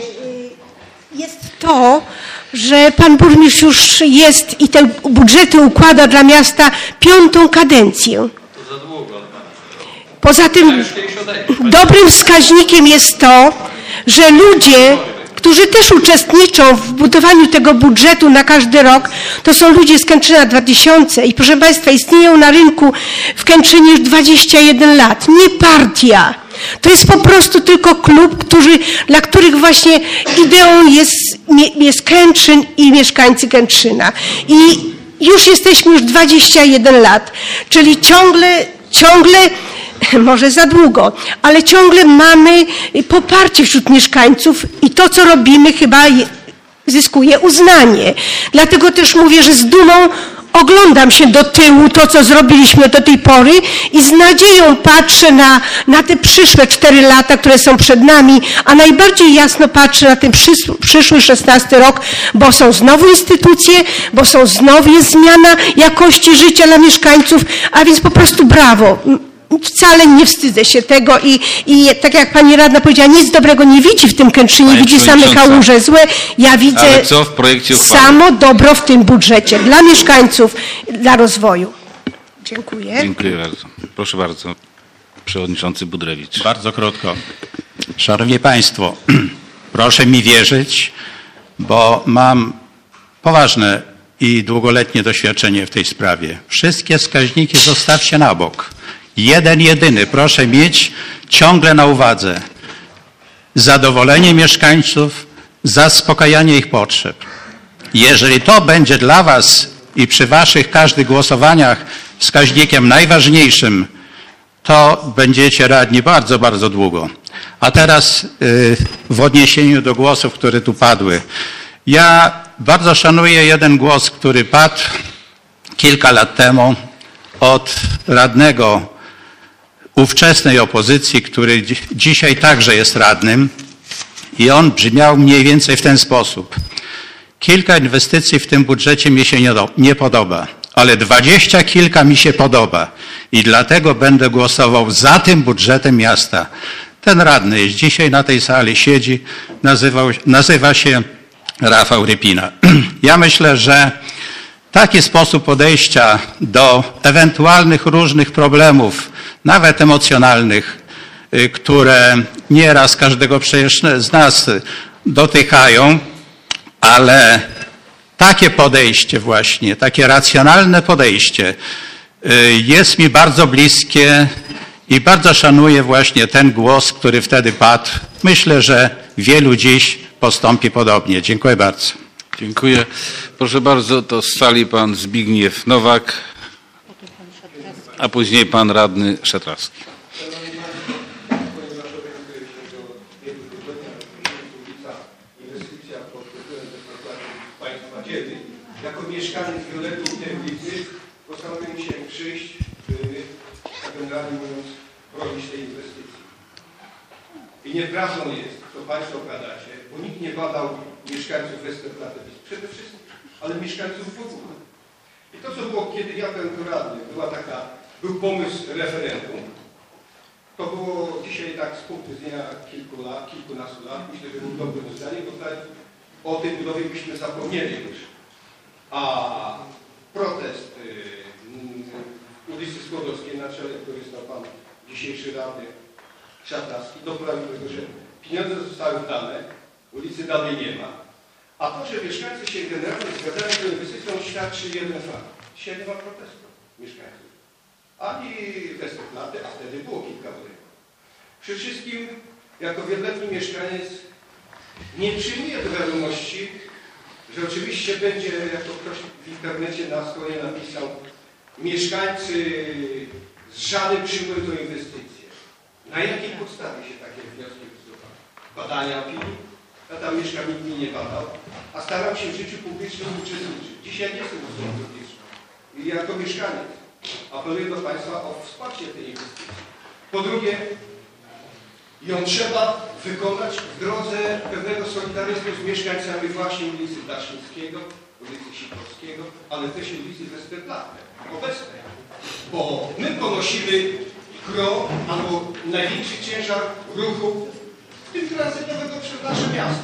jest to, że pan burmistrz już jest i te budżety układa dla miasta 5. kadencję. To za długo. Poza tym dobrym wskaźnikiem jest to, że ludzie, którzy też uczestniczą w budowaniu tego budżetu na każdy rok, to są ludzie z Kętrzyna 2000 i proszę Państwa, istnieją na rynku w Kętrzynie już 21 lat. Nie partia. To jest po prostu tylko klub, dla których właśnie ideą jest Kętrzyn i mieszkańcy Kętrzyna. I już jesteśmy 21 lat, czyli ciągle, może za długo, ale ciągle mamy poparcie wśród mieszkańców i to, co robimy, chyba zyskuje uznanie. Dlatego też mówię, że z dumą oglądam się do tyłu to, co zrobiliśmy do tej pory i z nadzieją patrzę na te przyszłe 4 lata, które są przed nami, a najbardziej jasno patrzę na ten przyszły 16 rok, bo są znowu instytucje, bo są znowu jest zmiana jakości życia dla mieszkańców, a więc po prostu brawo. Wcale nie wstydzę się tego i tak jak pani radna powiedziała, nic dobrego nie widzi w tym Kętrzynie, widzi same kałuże złe. Ja widzę samo dobro w tym budżecie dla mieszkańców, dla rozwoju. Dziękuję. Dziękuję bardzo. Proszę bardzo, przewodniczący Budrewicz. Bardzo krótko. Szanowni Państwo, proszę mi wierzyć, bo mam poważne i długoletnie doświadczenie w tej sprawie. Wszystkie wskaźniki zostawcie na bok. Jeden jedyny proszę mieć ciągle na uwadze. Zadowolenie mieszkańców, zaspokajanie ich potrzeb. Jeżeli to będzie dla Was i przy Waszych każdych głosowaniach wskaźnikiem najważniejszym, to będziecie radni bardzo, bardzo długo. A teraz w odniesieniu do głosów, które tu padły. Ja bardzo szanuję jeden głos, który padł kilka lat temu od radnego ówczesnej opozycji, który dzisiaj także jest radnym i on brzmiał mniej więcej w ten sposób. Kilka inwestycji w tym budżecie mi się nie podoba, ale 20 kilka mi się podoba i dlatego będę głosował za tym budżetem miasta. Ten radny jest dzisiaj na tej sali, siedzi, nazywa się Rafał Rypina. Ja myślę, że taki sposób podejścia do ewentualnych różnych problemów, nawet emocjonalnych, które nieraz każdego przecież z nas dotykają, ale takie podejście właśnie, takie racjonalne podejście jest mi bardzo bliskie i bardzo szanuję właśnie ten głos, który wtedy padł. Myślę, że wielu dziś postąpi podobnie. Dziękuję bardzo. Dziękuję. Proszę bardzo, to z sali pan Zbigniew Nowak, a później pan radny Szetrowski. jako mieszkaniec wieloletniej tej ulicy postanowiłem się przyjść, tak generalnie mówiąc, bronić tej inwestycji. I nieprawdą jest, co Państwo gadacie, bo nikt nie badał mieszkańców Westerplatte przede wszystkim, ale mieszkańców w ogóle. I to, co było, kiedy ja byłem radny, był pomysł referendum. To było dzisiaj tak z punktu widzenia kilkunastu lat, myślę, że był dobrym zdaniem, bo tak o tej budowie byśmy zapomnieli już. A protest ulicy Skłodowskiej, na czele której stał pan dzisiejszy radny Szatrawski, doprowadził do tego, że pieniądze zostały wydane, ulicy dalej nie ma. A to, że mieszkańcy się generalnie zgadzają z tą inwestycją, świadczy jeden fakt. Dzisiaj nie ma protestu mieszkańców. Ani Westerplatte, a wtedy było kilka budynków. Przy wszystkim, jako wieloletni mieszkaniec, nie przyjmuję do wiadomości, że oczywiście będzie, jak to ktoś w internecie na stronie napisał, mieszkańcy z żalu przyjmują tę inwestycję. Na jakiej podstawie się takie wnioski wysuwają? Badania opinii? Ja tam mieszkam, nikt mnie nie badał, a staram się w życiu publicznym uczestniczyć. Dzisiaj nie jestem osobą publiczną. I jako mieszkaniec apeluję do Państwa o wsparcie tej inwestycji. Po drugie, ją trzeba wykonać w drodze pewnego solidaryzmu z mieszkańcami właśnie ulicy Daszyńskiego, ulicy Sikorskiego, ale też ulicy Westerplatte, obecnej. Bo my ponosimy gro albo największy ciężar ruchu, w tym tranzytowego przez nasze miasto.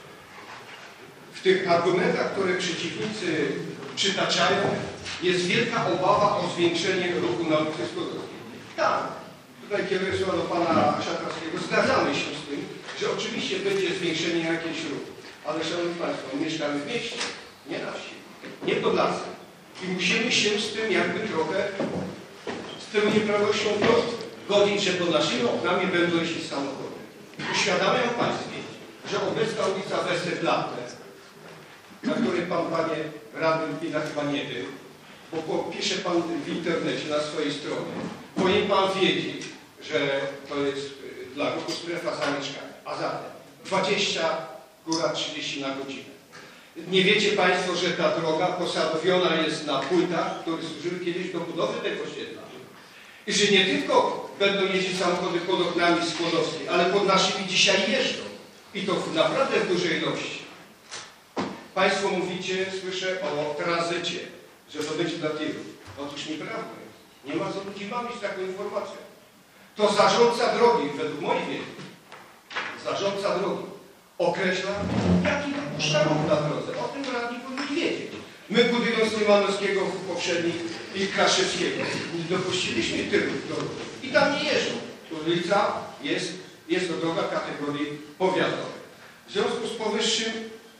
W tych argumentach, które przeciwnicy przytaczają, jest wielka obawa o zwiększenie ruchu na ulicy Skłodowskiej. Tak, tutaj kieruję słowa do pana Szatrawskiego. Zgadzamy się z tym, że oczywiście będzie zwiększenie jakiegoś ruchu. Ale szanowni Państwo, my mieszkamy w mieście, nie na wsi, nie pod lasem. I musimy się z tym jakby trochę, z tą nieprawnością godzić, że pod naszymi oknami będą jeździć samochody. Uświadamiam Państwu, że obecna ulica Westerplatte, na której pan, panie radny Pina, chyba nie był, bo pisze pan w internecie na swojej stronie, powinien pan wiedzieć, że to jest dla ruchu strefa zamieszkania. A zatem 20, góra 30 na godzinę. Nie wiecie Państwo, że ta droga posadowiona jest na płytach, które służyły kiedyś do budowy tego osiedla. I że nie tylko będą jeździć samochody pod oknami Skłodowskiej, ale pod naszymi dzisiaj jeżdżą. I to naprawdę w dużej ilości. Państwo mówicie, słyszę o tranzycie, że to będzie dla tirów. Otóż nieprawda jest. Nie ma co ludzi mamić taką informacją. To zarządca drogi, według mojej wiedzy, zarządca drogi określa, jaki dopuszcza ruch na drodze. O tym radni powinni wiedzieć. My budując Niemanowskiego poprzednich i Kraszewskiego nie dopuściliśmy tyrów do ruchu. I tam nie jeżdżą. Ulica jest to droga kategorii powiatowej. W związku z powyższym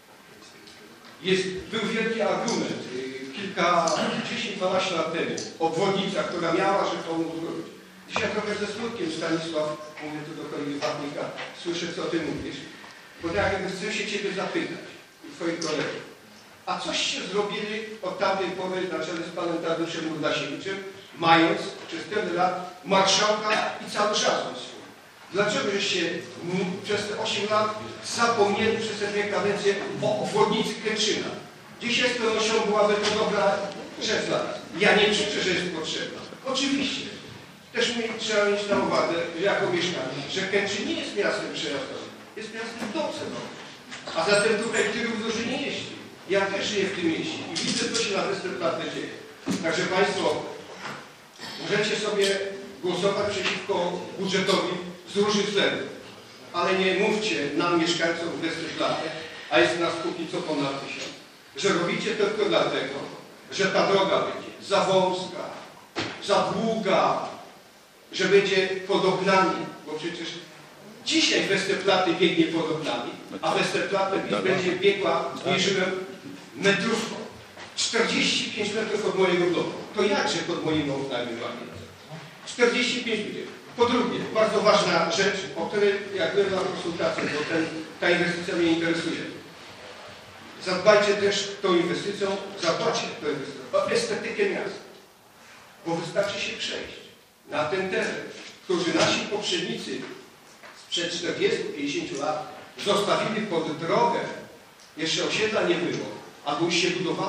był wielki argument kilka, 10-12 lat temu, obwodnica, która miała rzekomo zrobić. Dzisiaj trochę ze smutkiem, Stanisław, mówię tu do kolegi Wapnika, słyszę, co ty mówisz, bo jakby chcę się ciebie zapytać i twoich kolegów. A coście zrobili od tamtej pory na czele z panem Tadeuszem Murdasiewiczem, mając przez tyle lat marszałka i cały szacun swój? Dlaczego żeście przez te 8 lat zapomnieli przez te 2 kadencje o obwodnicy Kętrzyna? Dzisiaj z pewnością byłaby to dobra rzecz dla nas. Ja nie krzyczę, że jest potrzebna. Oczywiście. Też trzeba mieć na uwadze, jako mieszkaniec, że Kętrzyn nie jest miastem przejazdowym. Jest miastem doceniowym. A zatem tutaj tyrów dużo nie jeździ. Ja też żyję w tym mieście i widzę, co się na Westerplatte dzieje. Także Państwo, możecie sobie głosować przeciwko budżetowi z różnych względów, ale nie mówcie nam, mieszkańcom Westerplatte, a jest nas póki co ponad 1000, że robicie tylko dlatego, że ta droga będzie za wąska, za długa, że będzie pod oknami, bo przecież dzisiaj Westerplatte biegnie pod oknami, a Westerplatte będzie biegła, zbliżyłem metrówką, 45 metrów od mojego bloku. To jakże pod moimi oknami biegnie? 45 metrów. Po drugie, bardzo ważna rzecz, o której jak byłem na konsultacji, bo ta inwestycja mnie interesuje. Zadbajcie też tą inwestycją, o estetykę miasta. Bo wystarczy się przejść na ten teren, który nasi poprzednicy sprzed 40-50 lat zostawili pod drogę. Jeszcze osiedla nie było, albo już się budowało.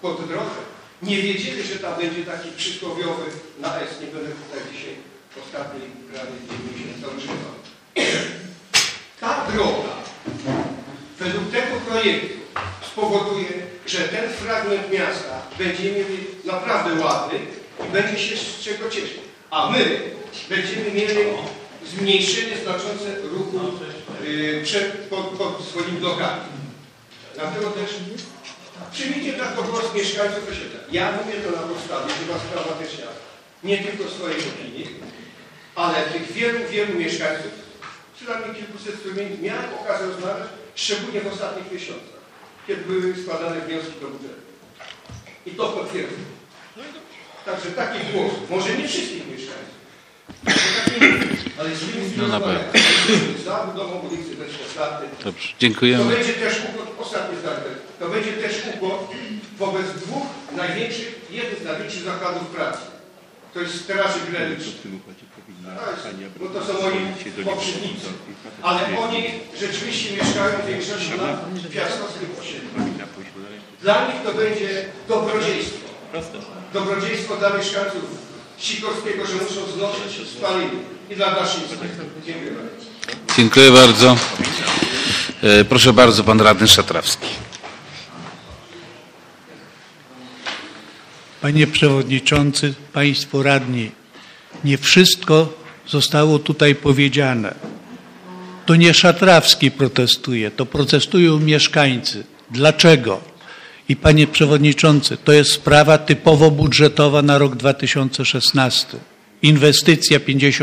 drodze. Nie wiedzieli, że tam będzie taki przysłowiowy na S, nie będę tutaj dzisiaj ostatniej prawie się założywał. Ta droga według tego projektu spowoduje, że ten fragment miasta będzie mieli naprawdę ładny i będzie się z czego cieszyć. A my będziemy mieli zmniejszenie znaczące ruchu pod swoimi blokami. Dlatego też przyjmijcie taką głos mieszkańców osiedla. Ja mówię to na podstawie, chyba sprawa też jasna. Nie tylko swojej opinii, ale tych wielu mieszkańców, przynajmniej kilkuset strumieni, miałem okazję rozmawiać, szczególnie w ostatnich miesiącach, kiedy były składane wnioski do budżetu. I to potwierdzam. Także taki głos, może nie wszystkich mieszkańców, ale jeżeli mówimy za budową ulicy Westerplatte, Dobrze, dziękujemy. to będzie też ukłon, ostatnie zdanie, to będzie też ukłon wobec dwóch największych, jednych z największych zakładów pracy. To jest Straży Granicznej. Bo to są moi poprzednicy. Ale oni rzeczywiście mieszkają w większości na piastowskim osiedlu. Dla nich to będzie dobrodziejstwo. Dobrodziejstwo dla mieszkańców Sikorskiego, że muszą znosić spaliny. I dla Daszyńskich. Dziękuję bardzo. Dziękuję bardzo. Proszę bardzo, pan radny Szatrawski. Panie Przewodniczący, Państwo Radni, nie wszystko zostało tutaj powiedziane. To nie Szatrawski protestuje, to protestują mieszkańcy. Dlaczego? I Panie Przewodniczący, to jest sprawa typowo budżetowa na rok 2016. Inwestycja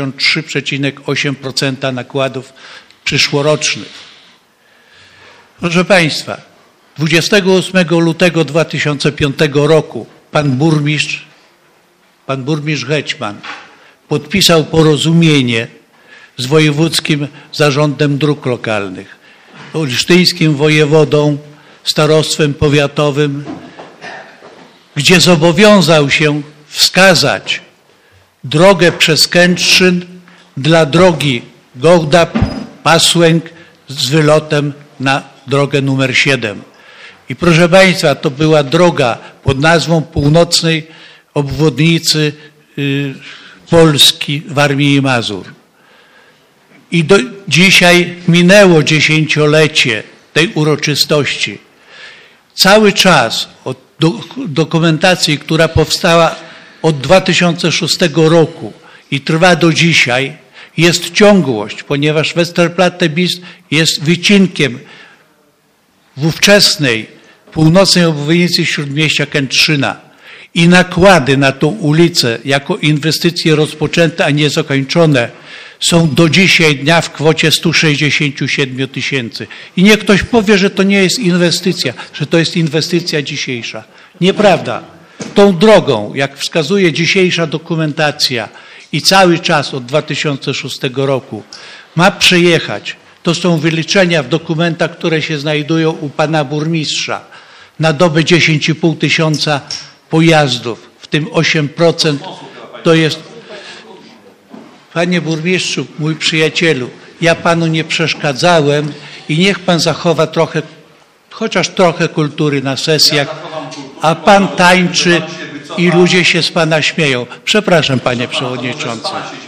53,8% nakładów przyszłorocznych. Proszę Państwa, 28 lutego 2005 roku pan burmistrz Hetman podpisał porozumienie z Wojewódzkim Zarządem Dróg Lokalnych, olsztyńskim wojewodą, starostwem powiatowym, gdzie zobowiązał się wskazać drogę przez Kętrzyn dla drogi Gołda-Pasłęk z wylotem na drogę numer 7. I proszę Państwa, to była droga pod nazwą północnej obwodnicy Polski, Warmii i Mazur. I dzisiaj minęło 10-lecie tej uroczystości. Cały czas od dokumentacji, która powstała od 2006 roku i trwa do dzisiaj, jest ciągłość, ponieważ Westerplatte bis jest wycinkiem w ówczesnej północnej obwodnicy śródmieścia Kętrzyna i nakłady na tą ulicę jako inwestycje rozpoczęte, a nie zakończone są do dzisiaj dnia w kwocie 167 tysięcy. I niech ktoś powie, że to nie jest inwestycja, że to jest inwestycja dzisiejsza. Nieprawda. Tą drogą, jak wskazuje dzisiejsza dokumentacja i cały czas od 2006 roku ma przejechać, to są wyliczenia w dokumentach, które się znajdują u pana burmistrza, na dobę 10,5 tysiąca pojazdów, w tym 8% to jest... Panie burmistrzu, mój przyjacielu, ja panu nie przeszkadzałem i niech pan zachowa trochę, chociaż trochę kultury na sesjach, a pan tańczy i ludzie się z pana śmieją. Przepraszam, panie przewodniczący.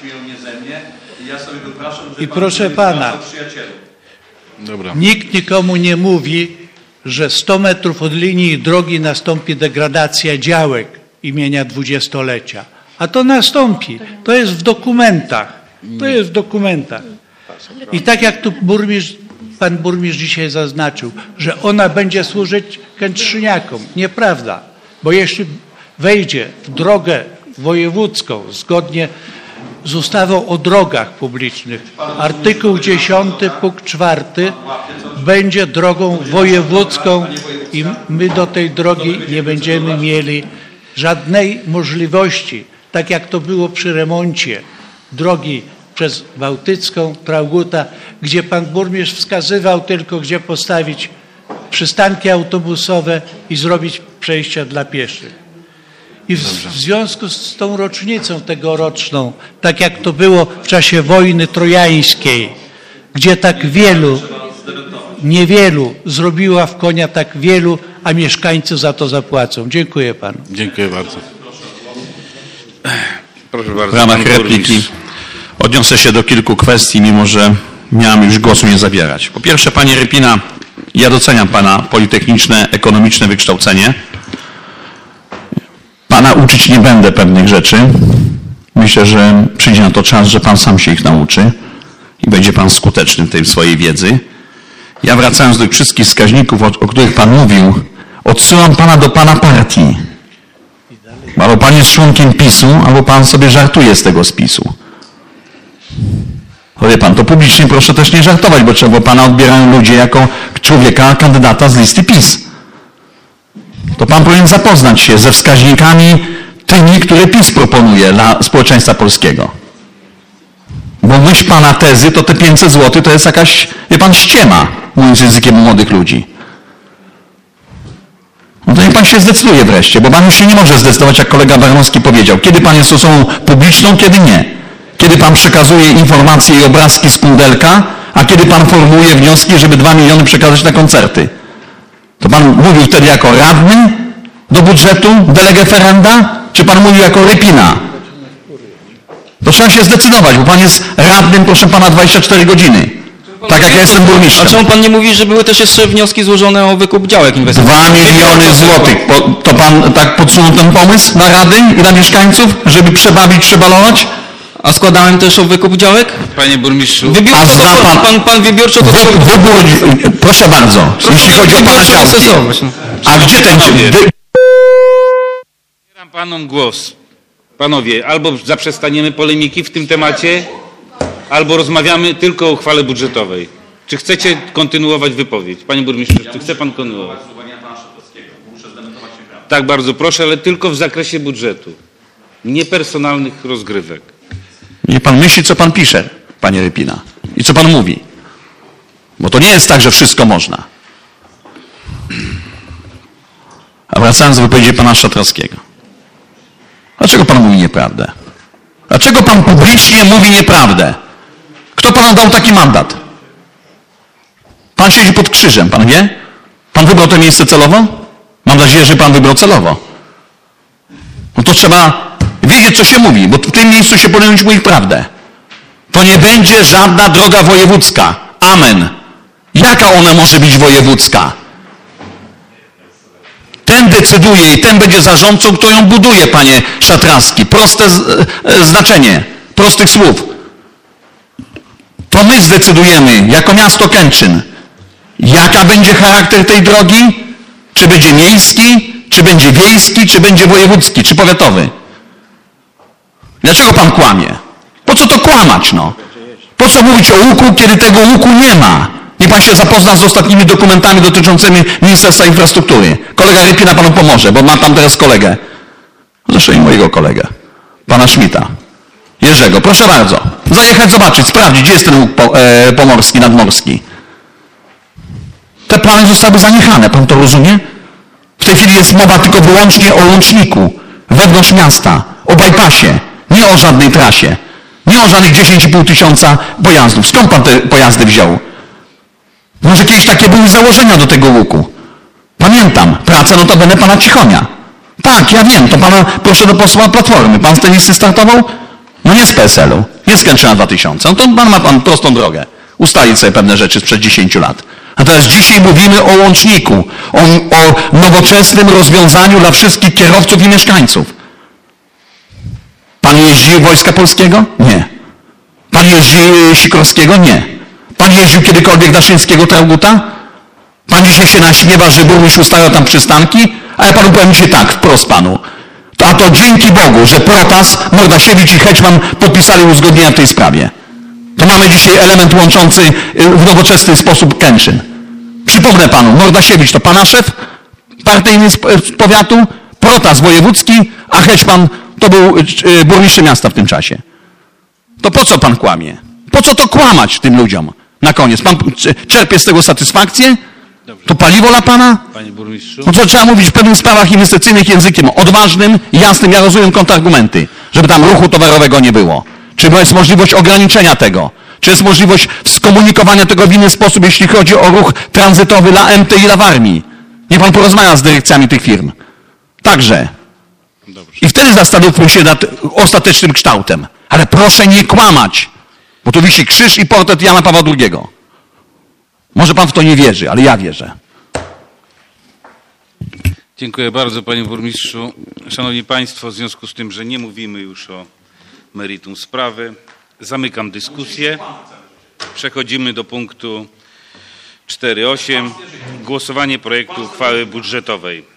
I proszę pana, nikt nikomu nie mówi, że 100 metrów od linii drogi nastąpi degradacja działek imienia 20-lecia. A to nastąpi. To jest w dokumentach. To jest w dokumentach. I tak jak tu pan burmistrz dzisiaj zaznaczył, że ona będzie służyć kętrzyniakom. Nieprawda. Bo jeśli wejdzie w drogę wojewódzką zgodnie z ustawą o drogach publicznych, artykuł 10 punkt 4 będzie drogą wojewódzką i my do tej drogi nie będziemy mieli żadnej możliwości, tak jak to było przy remoncie drogi przez Bałtycką, Traugutta, gdzie pan burmistrz wskazywał tylko, gdzie postawić przystanki autobusowe i zrobić przejścia dla pieszych. I w związku z tą rocznicą tegoroczną, tak jak to było w czasie wojny trojańskiej, gdzie tak niewielu zrobiła w konia tak wielu, a mieszkańcy za to zapłacą. Dziękuję panu. Dziękuję bardzo. Proszę bardzo. W ramach pan repliki burmistrz. odniosę się do kilku kwestii, mimo że miałem już głosu nie zabierać. Po pierwsze, panie Rypina, ja doceniam pana politechniczne, ekonomiczne wykształcenie. Pana uczyć nie będę pewnych rzeczy. Myślę, że przyjdzie na to czas, że pan sam się ich nauczy i będzie pan skuteczny w tej swojej wiedzy. Ja wracając do tych wszystkich wskaźników, o których pan mówił, odsyłam pana do pana partii. Albo pan jest członkiem PiS-u, albo pan sobie żartuje z tego spisu. To wie pan, to publicznie proszę też nie żartować, bo pana odbierają ludzie jako człowieka, kandydata z listy PiS. To pan powinien zapoznać się ze wskaźnikami tymi, które PiS proponuje dla społeczeństwa polskiego. Bo myśl pana tezy, to te 500 zł to jest jakaś, wie pan, ściema, mówiąc językiem młodych ludzi. No to niech pan się zdecyduje wreszcie, bo pan już się nie może zdecydować, jak kolega Baranowski powiedział. Kiedy pan jest osobą publiczną, kiedy nie. Kiedy pan przekazuje informacje i obrazki z pundelka, a kiedy pan formułuje wnioski, żeby 2 miliony przekazać na koncerty. To pan mówił wtedy jako radny do budżetu de lege ferenda, czy pan mówił jako Rypina? To trzeba się zdecydować, bo pan jest radnym, proszę pana, 24 godziny. Tak jak ja jestem burmistrzem. A czemu pan nie mówi, że były też jeszcze wnioski złożone o wykup działek inwestycyjnych? 2 miliony złotych. To pan tak podsunął ten pomysł na rady i na mieszkańców, żeby przebawić, przebalować? A składałem też o wykup działek? Panie burmistrzu. Wybiórczo pan wybiórczo to... Proszę bardzo, jeśli chodzi o pana działki. A gdzie ten... Zabieram panom głos. Panowie, albo zaprzestaniemy polemiki w tym temacie, albo rozmawiamy tylko o uchwale budżetowej. Czy chcecie kontynuować wypowiedź? Panie burmistrzu, czy chce pan kontynuować? Tak, bardzo proszę, ale tylko w zakresie budżetu. Nie personalnych rozgrywek. Niech pan myśli, co pan pisze, panie Rypina. I co pan mówi. Bo to nie jest tak, że wszystko można. A wracając do wypowiedzi pana Szatrowskiego. Dlaczego pan mówi nieprawdę? Dlaczego pan publicznie mówi nieprawdę? Kto panu dał taki mandat? Pan siedzi pod krzyżem, pan wie? Pan wybrał to miejsce celowo? Mam nadzieję, że pan wybrał celowo. No to trzeba wiedzieć, co się mówi, bo w tym miejscu się powinno mówić prawdę. To nie będzie żadna droga wojewódzka. Amen. Jaka ona może być wojewódzka? Ten decyduje i ten będzie zarządcą, kto ją buduje, panie Szatrowski. Proste znaczenie, prostych słów. To my zdecydujemy, jako miasto Kętrzyn, jaka będzie charakter tej drogi, czy będzie miejski, czy będzie wiejski, czy będzie wojewódzki, czy powiatowy. Dlaczego pan kłamie? Po co to kłamać, no? Po co mówić o łuku, kiedy tego łuku nie ma? Niech pan się zapozna z ostatnimi dokumentami dotyczącymi Ministerstwa Infrastruktury. Kolega Rypina panu pomoże, bo ma tam teraz kolegę. Zresztą i mojego kolegę. Pana Schmidta. Jerzego. Proszę bardzo. Zajechać, zobaczyć, sprawdzić, gdzie jest ten łuk pomorski, nadmorski. Te plany zostały zaniechane. Pan to rozumie? W tej chwili jest mowa tylko wyłącznie o łączniku. Wewnątrz miasta. O bypassie. Nie o żadnej trasie. Nie o żadnych 10,5 tysiąca pojazdów. Skąd pan te pojazdy wziął? Może kiedyś takie były założenia do tego łuku. Pamiętam. Pracę notabene pana Cichonia. Tak, ja wiem. To pana proszę do posła Platformy. Pan z tej listy startował? No nie z PSL-u. Nie z Kętrzyna 2000. No to ma pan prostą drogę. Ustalić sobie pewne rzeczy sprzed 10 lat. A teraz dzisiaj mówimy o łączniku. O nowoczesnym rozwiązaniu dla wszystkich kierowców i mieszkańców. Pan jeździł Wojska Polskiego? Nie. Pan jeździł Sikorskiego? Nie. Pan jeździł kiedykolwiek Daszyńskiego Trauguta? Pan dzisiaj się naśmiewa, że burmistrz ustawiał tam przystanki? A ja panu powiem dzisiaj tak, wprost panu. A to dzięki Bogu, że Protas, Mordasiewicz i Hetman podpisali uzgodnienia w tej sprawie. To mamy dzisiaj element łączący w nowoczesny sposób Kętrzyn. Przypomnę panu, Mordasiewicz to pana szef partyjny z powiatu, Protas wojewódzki, a Hetman to był burmistrzem miasta w tym czasie. To po co pan kłamie? Po co to kłamać tym ludziom? Na koniec. Pan czerpie z tego satysfakcję? To paliwo dla pana? Panie burmistrzu. No to trzeba mówić w pewnych sprawach inwestycyjnych językiem odważnym, jasnym. Ja rozumiem kontrargumenty, żeby tam ruchu towarowego nie było. Czy jest możliwość ograniczenia tego? Czy jest możliwość skomunikowania tego w inny sposób, jeśli chodzi o ruch tranzytowy dla MT i dla Warmii? Niech pan porozmawia z dyrekcjami tych firm. Także. Dobrze. I wtedy zastanówmy się nad ostatecznym kształtem. Ale proszę nie kłamać, bo tu wisi krzyż i portret Jana Pawła II. Może pan w to nie wierzy, ale ja wierzę. Dziękuję bardzo, panie burmistrzu. Szanowni państwo, w związku z tym, że nie mówimy już o meritum sprawy, zamykam dyskusję. Przechodzimy do punktu 4.8. Głosowanie projektu uchwały budżetowej.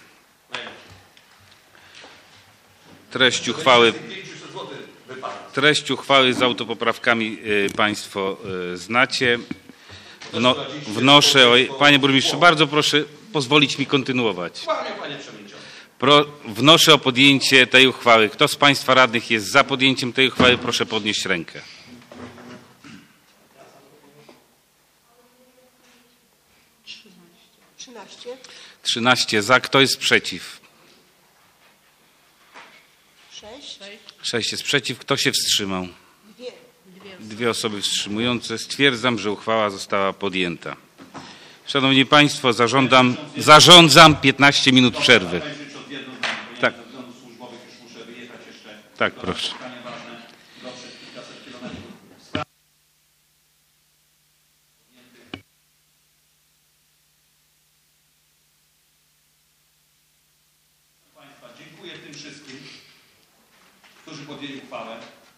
Treść uchwały z autopoprawkami państwo znacie. Wnoszę o... Panie burmistrzu, bardzo proszę pozwolić mi kontynuować. Wnoszę o podjęcie tej uchwały. Kto z państwa radnych jest za podjęciem tej uchwały, proszę podnieść rękę. 13 za. Kto jest przeciw? 6 jest przeciw. Kto się wstrzymał? 2 osoby wstrzymujące. Stwierdzam, że uchwała została podjęta. Szanowni państwo, zarządzam 15 minut przerwy. Tak. Tak, proszę. Dziękuję tym wszystkim, którzy podjęli uchwałę.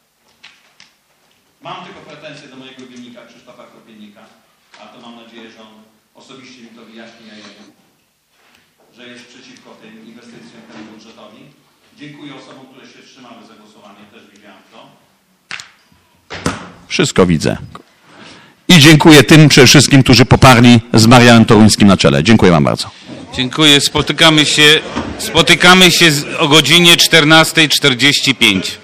Mam tylko pretensje do mojego winnika Krzysztofa Kropiennika, a to mam nadzieję, że on osobiście mi to wyjaśni, że jest przeciwko tym inwestycjom, temu budżetowi. Dziękuję osobom, które się wstrzymały za głosowaniem, też widziałem to. Wszystko widzę. I dziękuję tym przede wszystkim, którzy poparli z Marianem Toruńskim na czele. Dziękuję wam bardzo. Dziękuję. Spotykamy się o godzinie 14:45.